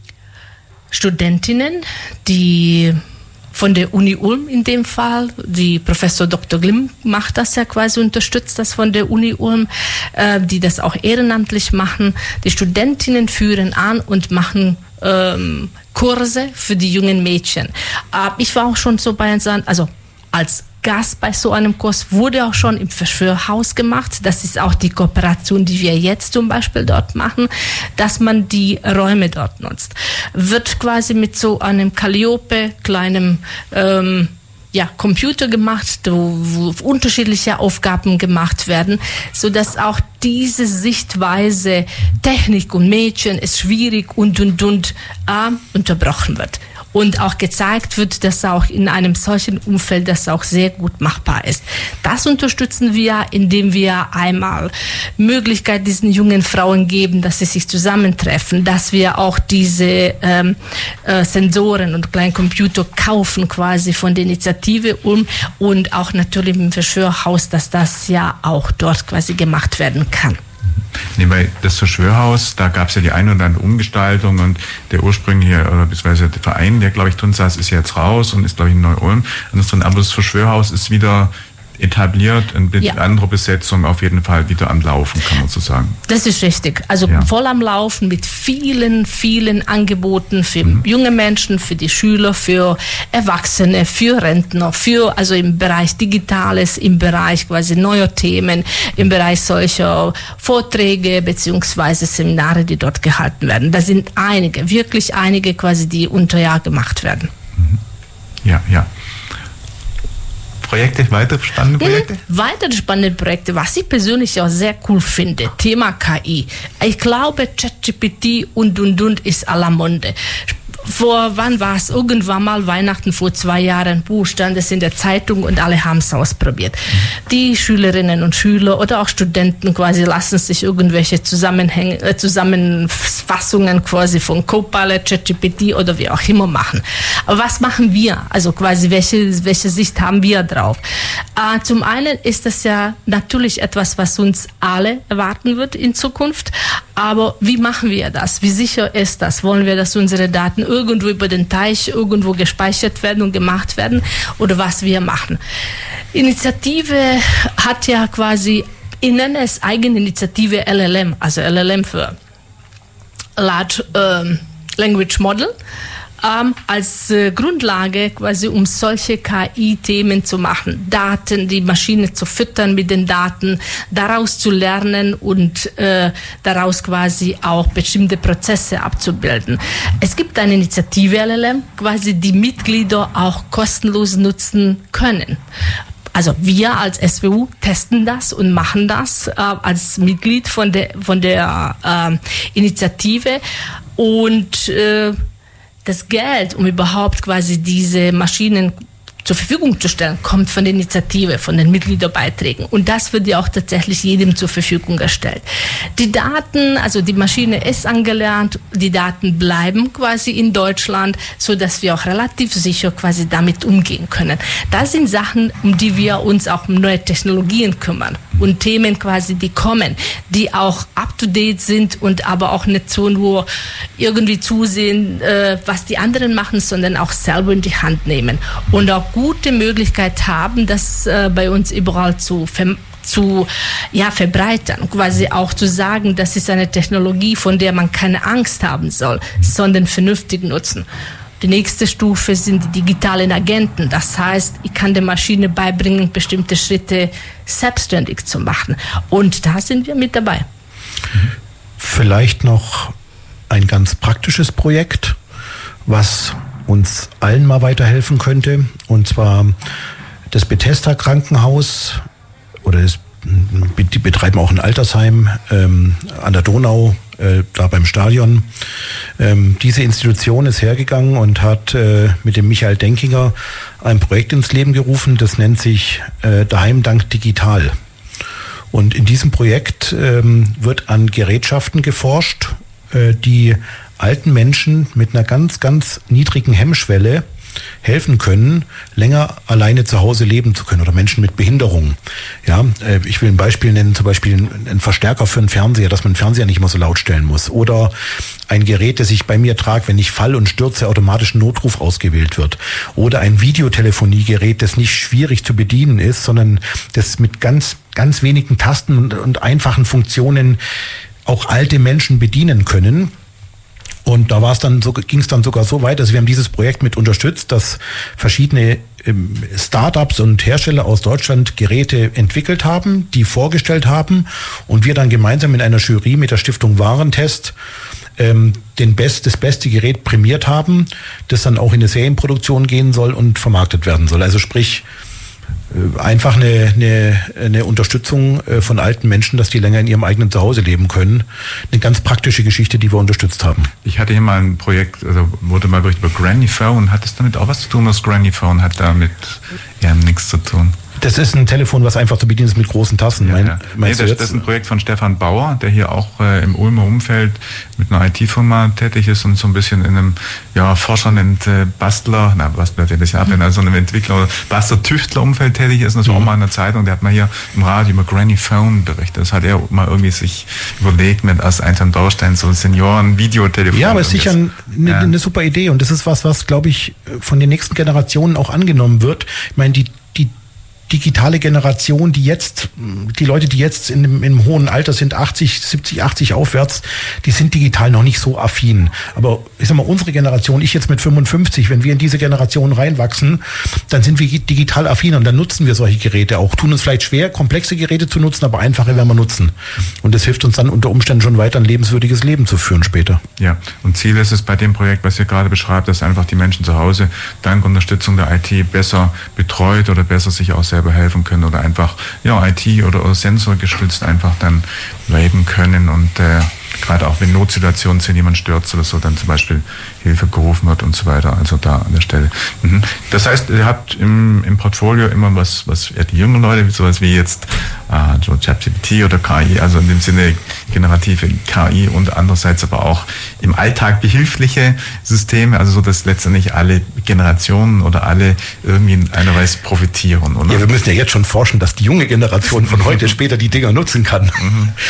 Studentinnen, die von der Uni Ulm in dem Fall, die Professor Doktor Glimm macht das ja quasi, unterstützt das von der Uni Ulm, äh, die das auch ehrenamtlich machen. Die Studentinnen führen an und machen ähm, Kurse für die jungen Mädchen. Äh, ich war auch schon so bei uns, also als Gast bei so einem Kurs, wurde auch schon im Verschwörhaus gemacht. Das ist auch die Kooperation, die wir jetzt zum Beispiel dort machen, dass man die Räume dort nutzt. Wird quasi mit so einem Calliope, kleinem ähm, ja, Computer gemacht, wo, wo unterschiedliche Aufgaben gemacht werden, so dass auch diese Sichtweise Technik und Mädchen ist schwierig und und und äh, unterbrochen wird. Und auch gezeigt wird, dass auch in einem solchen Umfeld das auch sehr gut machbar ist. Das unterstützen wir, indem wir einmal Möglichkeit diesen jungen Frauen geben, dass sie sich zusammentreffen, dass wir auch diese ähm, äh, Sensoren und kleinen Computer kaufen quasi von der Initiative Ulm und auch natürlich im Verschwörhaus, dass das ja auch dort quasi gemacht werden kann. Nee, weil das Verschwörhaus, da gab es ja die eine oder andere Umgestaltung und der ursprüngliche, oder beziehungsweise der Verein, der, glaube ich, drin saß, ist jetzt raus und ist, glaube ich, in Neu-Ulm. Aber das Verschwörhaus ist wieder etabliert, in ja. anderer Besetzung auf jeden Fall wieder am Laufen, kann man so sagen. Das ist richtig. Also ja. voll am Laufen mit vielen, vielen Angeboten für mhm. junge Menschen, für die Schüler, für Erwachsene, für Rentner, für, also im Bereich Digitales, im Bereich quasi neuer Themen, im Bereich solcher Vorträge beziehungsweise Seminare, die dort gehalten werden. Da sind einige, wirklich einige quasi, die unter Jahr gemacht werden. Mhm. Ja, ja. Projekte, weitere spannende Projekte? Mhm. Weitere spannende Projekte, was ich persönlich auch sehr cool finde, Thema K I. Ich glaube, ChatGPT und und und ist à la Monde. Vor, wann war es? Irgendwann mal Weihnachten vor zwei Jahren, Buch stand es in der Zeitung und alle haben es ausprobiert. Mhm. Die Schülerinnen und Schüler oder auch Studenten quasi lassen sich irgendwelche Zusammenhänge, äh, Zusammenfassungen quasi von Copilot, ChatGPT oder wie auch immer machen. Aber was machen wir? Also quasi, welche, welche Sicht haben wir drauf? Äh, zum einen ist das ja natürlich etwas, was uns alle erwarten wird in Zukunft. Aber wie machen wir das? Wie sicher ist das? Wollen wir, dass unsere Daten irgendwo über den Teich irgendwo gespeichert werden und gemacht werden? Oder was wir machen? Initiative hat ja quasi, ich nenne es Eigeninitiative L L M, also L L M für Large ähm, Language Model ähm, als äh, Grundlage quasi, um solche K I-Themen zu machen. Daten, die Maschine zu füttern mit den Daten, daraus zu lernen und äh, daraus quasi auch bestimmte Prozesse abzubilden. Es gibt eine Initiative L L M, quasi die Mitglieder auch kostenlos nutzen können. Also wir als S W U testen das und machen das äh, als Mitglied von der, von der äh, Initiative. Und äh, das Geld, um überhaupt quasi diese Maschinen zur Verfügung zu stellen, kommt von der Initiative, von den Mitgliederbeiträgen. Und das wird ja auch tatsächlich jedem zur Verfügung gestellt. Die Daten, also die Maschine ist angelernt, die Daten bleiben quasi in Deutschland, so dass wir auch relativ sicher quasi damit umgehen können. Das sind Sachen, um die wir uns auch um neue Technologien kümmern und Themen quasi, die kommen, die auch up-to-date sind und aber auch nicht so nur irgendwie zusehen, äh, was die anderen machen, sondern auch selber in die Hand nehmen und auch gute Möglichkeit haben, das äh, bei uns überall zu ver- zu ja, verbreitern, quasi auch zu sagen, das ist eine Technologie, von der man keine Angst haben soll, sondern vernünftig nutzen. Die nächste Stufe sind die digitalen Agenten. Das heißt, ich kann der Maschine beibringen, bestimmte Schritte selbstständig zu machen. Und da sind wir mit dabei. Vielleicht noch ein ganz praktisches Projekt, was uns allen mal weiterhelfen könnte. Und zwar das Bethesda Krankenhaus oder das, die betreiben auch ein Altersheim ähm, an der Donau, äh, da beim Stadion. Ähm, diese Institution ist hergegangen und hat äh, mit dem Michael Denkinger ein Projekt ins Leben gerufen, das nennt sich äh, Daheim dank Digital. Und in diesem Projekt ähm, wird an Gerätschaften geforscht, äh, die alten Menschen mit einer ganz, ganz niedrigen Hemmschwelle helfen können, länger alleine zu Hause leben zu können oder Menschen mit Behinderung. Ja, äh, ich will ein Beispiel nennen, zum Beispiel ein Verstärker für einen Fernseher, dass man den Fernseher nicht mehr so laut stellen muss. Oder ein Gerät, das ich bei mir trage, wenn ich fall und stürze, automatisch ein Notruf ausgewählt wird. Oder ein Videotelefoniegerät, das nicht schwierig zu bedienen ist, sondern das mit ganz, ganz wenigen Tasten und, und einfachen Funktionen auch alte Menschen bedienen können. Und da war es dann so, ging es dann sogar so weit, dass wir haben dieses Projekt mit unterstützt, dass verschiedene ähm, Startups und Hersteller aus Deutschland Geräte entwickelt haben, die vorgestellt haben und wir dann gemeinsam in einer Jury mit der Stiftung Warentest ähm, den Best, das beste Gerät prämiert haben, das dann auch in eine Serienproduktion gehen soll und vermarktet werden soll. Also sprich, einfach eine, eine, eine Unterstützung von alten Menschen, dass die länger in ihrem eigenen Zuhause leben können. Eine ganz praktische Geschichte, die wir unterstützt haben. Ich hatte hier mal ein Projekt, also wurde mal berichtet über Granny Phone. Hat das damit auch was zu tun? Das Granny Phone hat damit ja nichts zu tun. Das ist ein Telefon, was einfach zu bedienen ist mit großen Tasten. Ja, mein, ja. Nee, das, das ist ein Projekt von Stefan Bauer, der hier auch äh, im Ulmer Umfeld mit einer I T-Firma tätig ist und so ein bisschen in einem ja, Forscher nennt äh, Bastler, na Bastler tätig ist ja ab, in also einem Entwickler- oder Bastler-Tüftler-Umfeld tätig ist. Und das war mhm. auch mal in der Zeitung, der hat mal hier im Radio über Granny Phone berichtet. Das hat er mal irgendwie sich überlegt mit als Einstein Baustein so Senioren-Videotelefon. Ja, aber es ist sicher eine, ja. eine super Idee und das ist was, was glaube ich von den nächsten Generationen auch angenommen wird. Ich meine, die digitale Generation, die jetzt, die Leute, die jetzt in dem, im hohen Alter sind, achtzig, siebzig, achtzig aufwärts, die sind digital noch nicht so affin. Aber ich sag mal, unsere Generation, ich jetzt mit fünfundfünfzig, wenn wir in diese Generation reinwachsen, dann sind wir digital affin und dann nutzen wir solche Geräte auch. Tun uns vielleicht schwer, komplexe Geräte zu nutzen, aber einfache werden wir nutzen. Und das hilft uns dann unter Umständen schon weiter, ein lebenswürdiges Leben zu führen später. Ja, und Ziel ist es bei dem Projekt, was ihr gerade beschreibt, dass einfach die Menschen zu Hause dank Unterstützung der I T besser betreut oder besser sich auch selber helfen können oder einfach ja I T oder, oder sensorgestützt einfach dann leben können und äh, gerade auch wenn Notsituationen sind, jemand stürzt oder so, dann zum Beispiel Hilfe gerufen wird und so weiter, also da an der Stelle. Mhm. Das heißt, ihr habt im, im Portfolio immer was, was eher die jungen Leute, sowas wie jetzt äh, so ChatGPT oder K I, also in dem Sinne generative K I und andererseits aber auch im Alltag behilfliche Systeme, also so, dass letztendlich alle Generationen oder alle irgendwie in einer Weise profitieren, oder? Ja, wir müssen ja jetzt schon forschen, dass die junge Generation von heute später die Dinger nutzen kann. Mhm.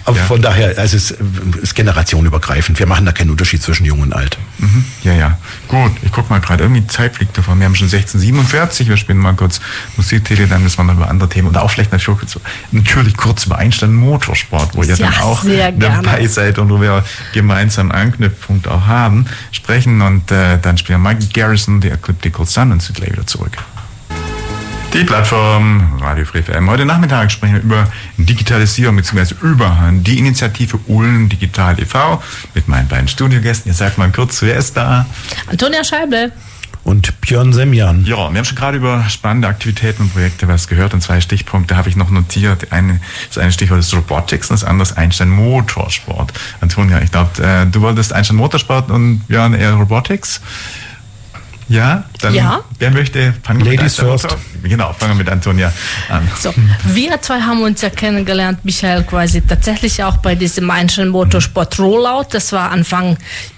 Aber ja. von daher, also es ist generationenübergreifend. Wir machen da keinen Unterschied zwischen Jung und Alt. Mhm. Ja, ja. Gut, ich guck mal gerade, irgendwie Zeit fliegt davon. Wir haben schon sechzehn Uhr siebenundvierzig, wir spielen mal kurz Musik-Tele, dann müssen wir noch über andere Themen oder auch vielleicht natürlich, natürlich kurz über Einstein Motorsport, wo ihr ja, dann auch dabei seid und wo wir gemeinsam Anknüpfpunkt auch haben, sprechen und äh, dann spielen wir Mike Garrison, The Ecliptical Sun und sind gleich wieder zurück. Die Plattform Radio Free F M. Heute Nachmittag sprechen wir über Digitalisierung bzw. über die Initiative Ulm Digital e V mit meinen beiden Studiogästen. Ihr sagt mal kurz, wer ist da? Antonia Scheible. Und Björn Semjan. Ja, wir haben schon gerade über spannende Aktivitäten und Projekte was gehört und zwei Stichpunkte habe ich noch notiert. Eine, das eine Stichwort ist Robotics und das andere ist Einstein Motorsport. Antonia, ich glaube, du wolltest Einstein Motorsport und Björn eher Robotics. Ja, dann ja. Wer möchte? Fangen wir Ladies first. Genau, fangen wir mit Antonia an. So, wir zwei haben uns ja kennengelernt, Michael, quasi tatsächlich auch bei diesem Einstein Motorsport Rollout. Das war Anfang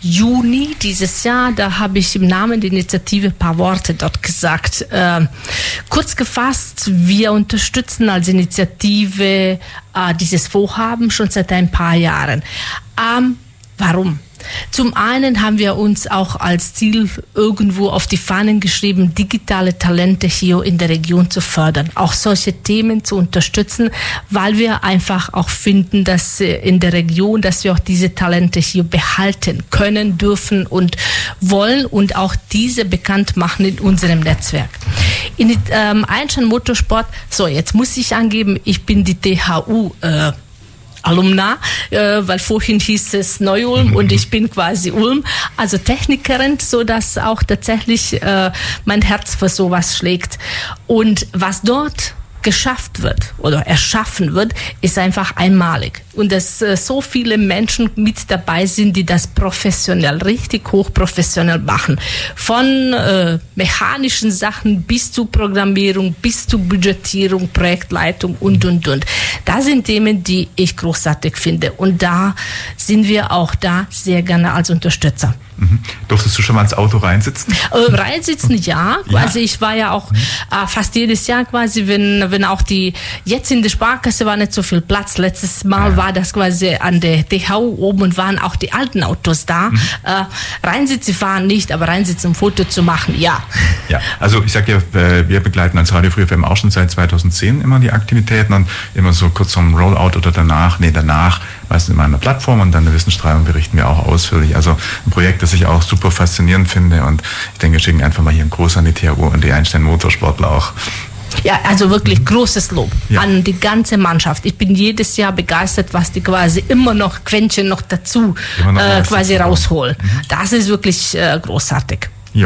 Juni dieses Jahr. Da habe ich im Namen der Initiative ein paar Worte dort gesagt. Äh, kurz gefasst, wir unterstützen als Initiative äh, dieses Vorhaben schon seit ein paar Jahren. Ähm, warum? Zum einen haben wir uns auch als Ziel irgendwo auf die Fahnen geschrieben, digitale Talente hier in der Region zu fördern, auch solche Themen zu unterstützen, weil wir einfach auch finden, dass in der Region, dass wir auch diese Talente hier behalten können, dürfen und wollen und auch diese bekannt machen in unserem Netzwerk. In ähm, Einstein Motorsport, so jetzt muss ich angeben, ich bin die T H U äh, Alumna, äh, weil vorhin hieß es Neu-Ulm und ich bin quasi Ulm, also Technikerin, so dass auch tatsächlich äh, mein Herz für sowas schlägt. Und was dort geschafft wird oder erschaffen wird, ist einfach einmalig. Und dass äh, so viele Menschen mit dabei sind, die das professionell, richtig hochprofessionell machen. Von äh, mechanischen Sachen bis zu Programmierung, bis zu Budgetierung, Projektleitung und, und, und. Das sind Themen, die ich großartig finde. Und da sind wir auch da sehr gerne als Unterstützer. Mhm. Durftest du schon mal ins Auto reinsitzen? Äh, reinsitzen, ja. ja. Also ich war ja auch äh, fast jedes Jahr quasi, wenn, wenn auch die, jetzt in der Sparkasse war nicht so viel Platz. Letztes Mal ja. war das quasi an der T H U oben und waren auch die alten Autos da. Mhm. Äh, reinsitzen fahren nicht, aber reinsitzen, um ein Foto zu machen, ja. Ja, also ich sag ja, wir begleiten als Radio Free F M auch schon seit zweitausendzehn immer die Aktivitäten und immer so kurz zum Rollout oder danach, nee, danach, meistens immer an der Plattform und dann eine Wissensstrahlung berichten wir auch ausführlich. Also ein Projekt, das ich auch super faszinierend finde und ich denke, wir schicken einfach mal hier einen Gruß an die T H U und die Einstein Motorsportler auch. Ja, also wirklich großes Lob ja. an die ganze Mannschaft. Ich bin jedes Jahr begeistert, was die quasi immer noch Quäntchen noch dazu noch äh, quasi rausholen. Mhm. Das ist wirklich äh, großartig. Ja.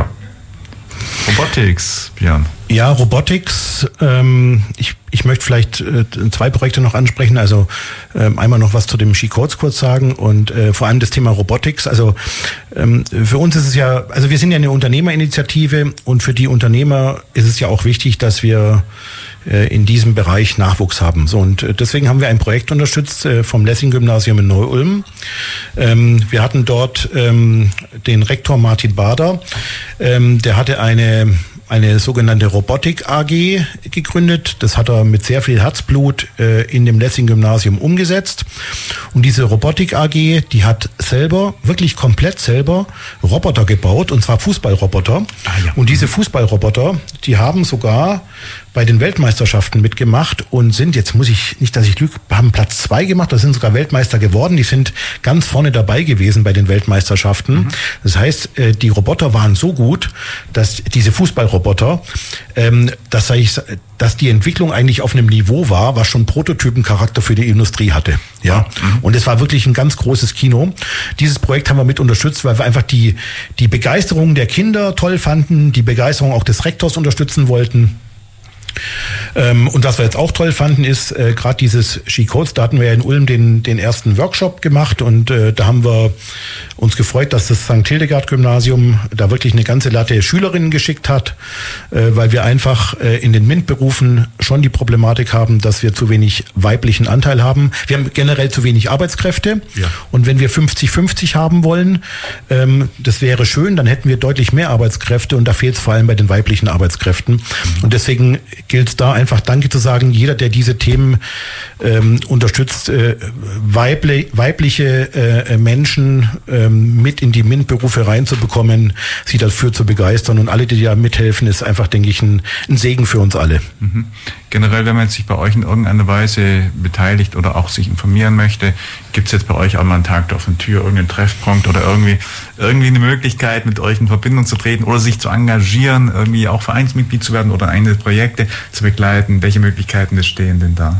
Robotics, Björn. Ja, Robotics. Ähm, ich, ich möchte vielleicht äh, zwei Projekte noch ansprechen. Also ähm, einmal noch was zu dem She-Codes kurz sagen und äh, vor allem das Thema Robotics. Also ähm, für uns ist es ja, also wir sind ja eine Unternehmerinitiative und für die Unternehmer ist es ja auch wichtig, dass wir äh, in diesem Bereich Nachwuchs haben. So, und äh, deswegen haben wir ein Projekt unterstützt äh, vom Lessing-Gymnasium in Neu-Ulm. Ähm, wir hatten dort ähm, den Rektor Martin Bader. Ähm, der hatte eine eine sogenannte Robotik A G gegründet. Das hat er mit sehr viel Herzblut äh, in dem Lessing-Gymnasium umgesetzt. Und diese Robotik A G, die hat selber, wirklich komplett selber Roboter gebaut, und zwar Fußballroboter. Ah, ja. Und diese Fußballroboter, die haben sogar bei den Weltmeisterschaften mitgemacht und sind, jetzt muss ich nicht, dass ich lüge, haben Platz zwei gemacht, da sind sogar Weltmeister geworden, die sind ganz vorne dabei gewesen bei den Weltmeisterschaften. Mhm. Das heißt, die Roboter waren so gut, dass diese Fußballroboter, ähm, dass, ich, dass die Entwicklung eigentlich auf einem Niveau war, was schon Prototypencharakter für die Industrie hatte. Ja. Mhm. Und es war wirklich ein ganz großes Kino. Dieses Projekt haben wir mit unterstützt, weil wir einfach die, die Begeisterung der Kinder toll fanden, die Begeisterung auch des Rektors unterstützen wollten. Ähm, und was wir jetzt auch toll fanden, ist äh, gerade dieses She-Codes. Da hatten wir ja in Ulm den, den ersten Workshop gemacht und äh, da haben wir uns gefreut, dass das Sankt Hildegard-Gymnasium da wirklich eine ganze Latte Schülerinnen geschickt hat, äh, weil wir einfach äh, in den MINT-Berufen schon die Problematik haben, dass wir zu wenig weiblichen Anteil haben. Wir haben generell zu wenig Arbeitskräfte ja. Und wenn wir fünfzig fünfzig haben wollen, ähm, das wäre schön, dann hätten wir deutlich mehr Arbeitskräfte und da fehlt es vor allem bei den weiblichen Arbeitskräften. Mhm. Und deswegen gilt es da einfach Danke zu sagen. Jeder, der diese Themen ähm, unterstützt, äh, weibli- weibliche äh, Menschen ähm, mit in die MINT-Berufe reinzubekommen, sie dafür zu begeistern und alle, die da mithelfen, ist einfach, denke ich, ein, ein Segen für uns alle. Mhm. Generell, wenn man sich bei euch in irgendeiner Weise beteiligt oder auch sich informieren möchte, gibt es jetzt bei euch auch mal einen Tag der offenen Tür, irgendeinen Treffpunkt oder irgendwie, irgendwie eine Möglichkeit, mit euch in Verbindung zu treten oder sich zu engagieren, irgendwie auch Vereinsmitglied zu werden oder einzelne Projekte zu begleiten? Welche Möglichkeiten bestehen denn da?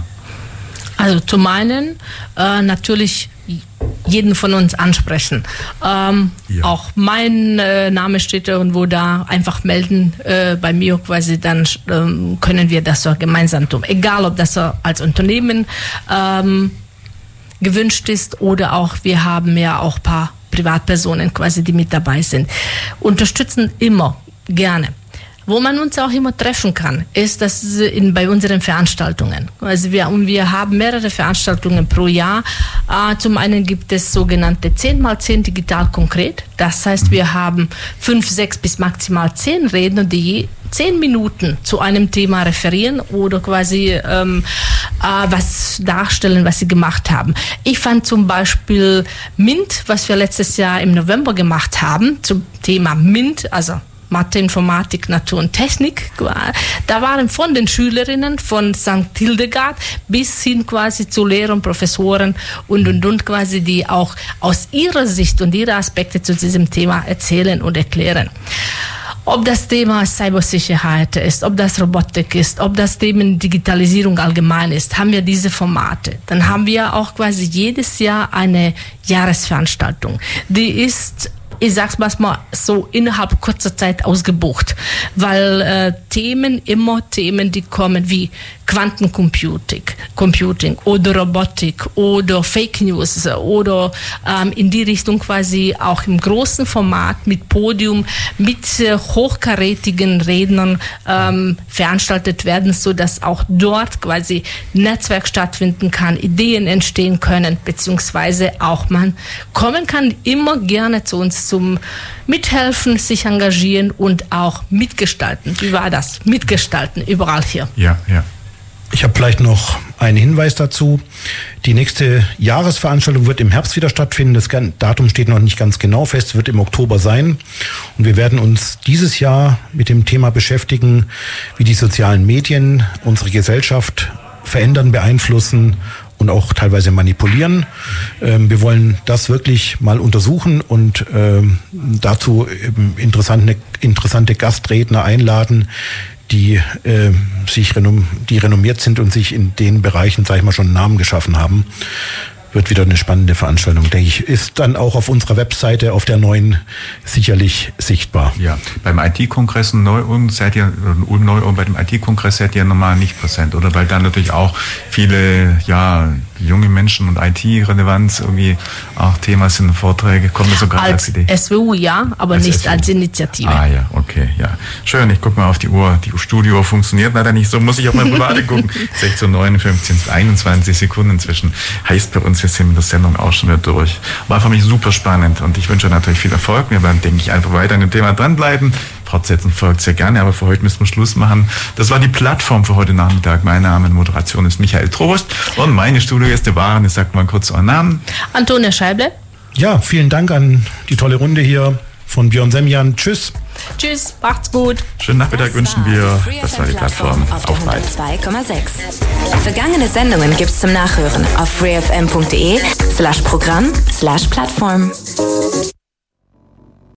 Also zum einen äh, natürlich jeden von uns ansprechen. Ähm, ja. Auch mein äh, Name steht irgendwo da, einfach melden äh, bei mir quasi, dann ähm, können wir das so gemeinsam tun. Egal, ob das so als Unternehmen ähm, gewünscht ist oder auch, wir haben ja auch ein paar Privatpersonen quasi, die mit dabei sind. Unterstützen immer, gerne. Wo man uns auch immer treffen kann, ist das in, bei unseren Veranstaltungen. Also wir, und wir haben mehrere Veranstaltungen pro Jahr. Äh, zum einen gibt es sogenannte zehn mal zehn digital konkret. Das heißt, wir haben fünf, sechs bis maximal zehn Redner, die je zehn Minuten zu einem Thema referieren oder quasi ähm, äh, was darstellen, was sie gemacht haben. Ich fand zum Beispiel MINT, was wir letztes Jahr im November gemacht haben, zum Thema MINT, also Mathe, Informatik, Natur und Technik. Da waren von den Schülerinnen von Sankt Hildegard bis hin quasi zu Lehrern, Professoren und und und quasi, die auch aus ihrer Sicht und ihre Aspekte zu diesem Thema erzählen und erklären. Ob das Thema Cybersicherheit ist, ob das Robotik ist, ob das Thema Digitalisierung allgemein ist, haben wir diese Formate. Dann haben wir auch quasi jedes Jahr eine Jahresveranstaltung. Die ist, ich sag's mal so, innerhalb kurzer Zeit ausgebucht, weil äh, Themen, immer Themen, die kommen wie Quantencomputing Computing oder Robotik oder Fake News oder ähm, in die Richtung quasi auch im großen Format mit Podium, mit äh, hochkarätigen Rednern ähm, veranstaltet werden, so dass auch dort quasi Netzwerk stattfinden kann, Ideen entstehen können, beziehungsweise auch man kommen kann immer gerne zu uns zum Mithelfen, sich engagieren und auch mitgestalten. Wie war das? Mitgestalten, überall hier. Ja, ja. Ich habe vielleicht noch einen Hinweis dazu. Die nächste Jahresveranstaltung wird im Herbst wieder stattfinden. Das Datum steht noch nicht ganz genau fest, wird im Oktober sein. Und wir werden uns dieses Jahr mit dem Thema beschäftigen, wie die sozialen Medien unsere Gesellschaft verändern, beeinflussen und auch teilweise manipulieren. Ähm, wir wollen das wirklich mal untersuchen und ähm, dazu interessante, interessante Gastredner einladen, die äh, sich renom- die renommiert sind und sich in den Bereichen, sag ich mal, schon einen Namen geschaffen haben. Wird wieder eine spannende Veranstaltung, denke ich. Ist dann auch auf unserer Webseite, auf der neuen, sicherlich sichtbar. Ja, beim I T-Kongress in Neu-Ulm seid ihr, Ulm Neu-Ulm, bei dem I T-Kongress seid ihr normal nicht präsent, oder? Weil da natürlich auch viele, ja, junge Menschen und I T-Relevanz irgendwie auch Thema sind, Vorträge, kommen das sogar als, als Idee? S W U ja, aber als nicht S W U. Als Initiative. Ah ja, okay, ja. Schön, ich gucke mal auf die Uhr. Die Studio funktioniert leider nicht so, muss ich auf meine private gucken. sechzehn Uhr neunundfünfzig, einundzwanzig Sekunden inzwischen. Heißt bei uns, wir sind mit der Sendung auch schon wieder durch. War für mich super spannend und ich wünsche natürlich viel Erfolg. Wir werden, denke ich, einfach weiter an dem Thema dranbleiben. Fortsetzen folgt sehr gerne, aber für heute müssen wir Schluss machen. Das war die Plattform für heute Nachmittag. Mein Name in Moderation ist Michael Trost und meine Studiogäste waren, ich sag mal kurz euren Namen. Antonia Scheible. Ja, vielen Dank an die tolle Runde hier von Björn Semjan. Tschüss. Tschüss, macht's gut. Schönen Nachmittag wünschen wir. Das war die Plattform auf hundertzwei Komma sechs. Vergangene Sendungen gibt's zum Nachhören auf freefm punkt de slash Programm slash Plattform.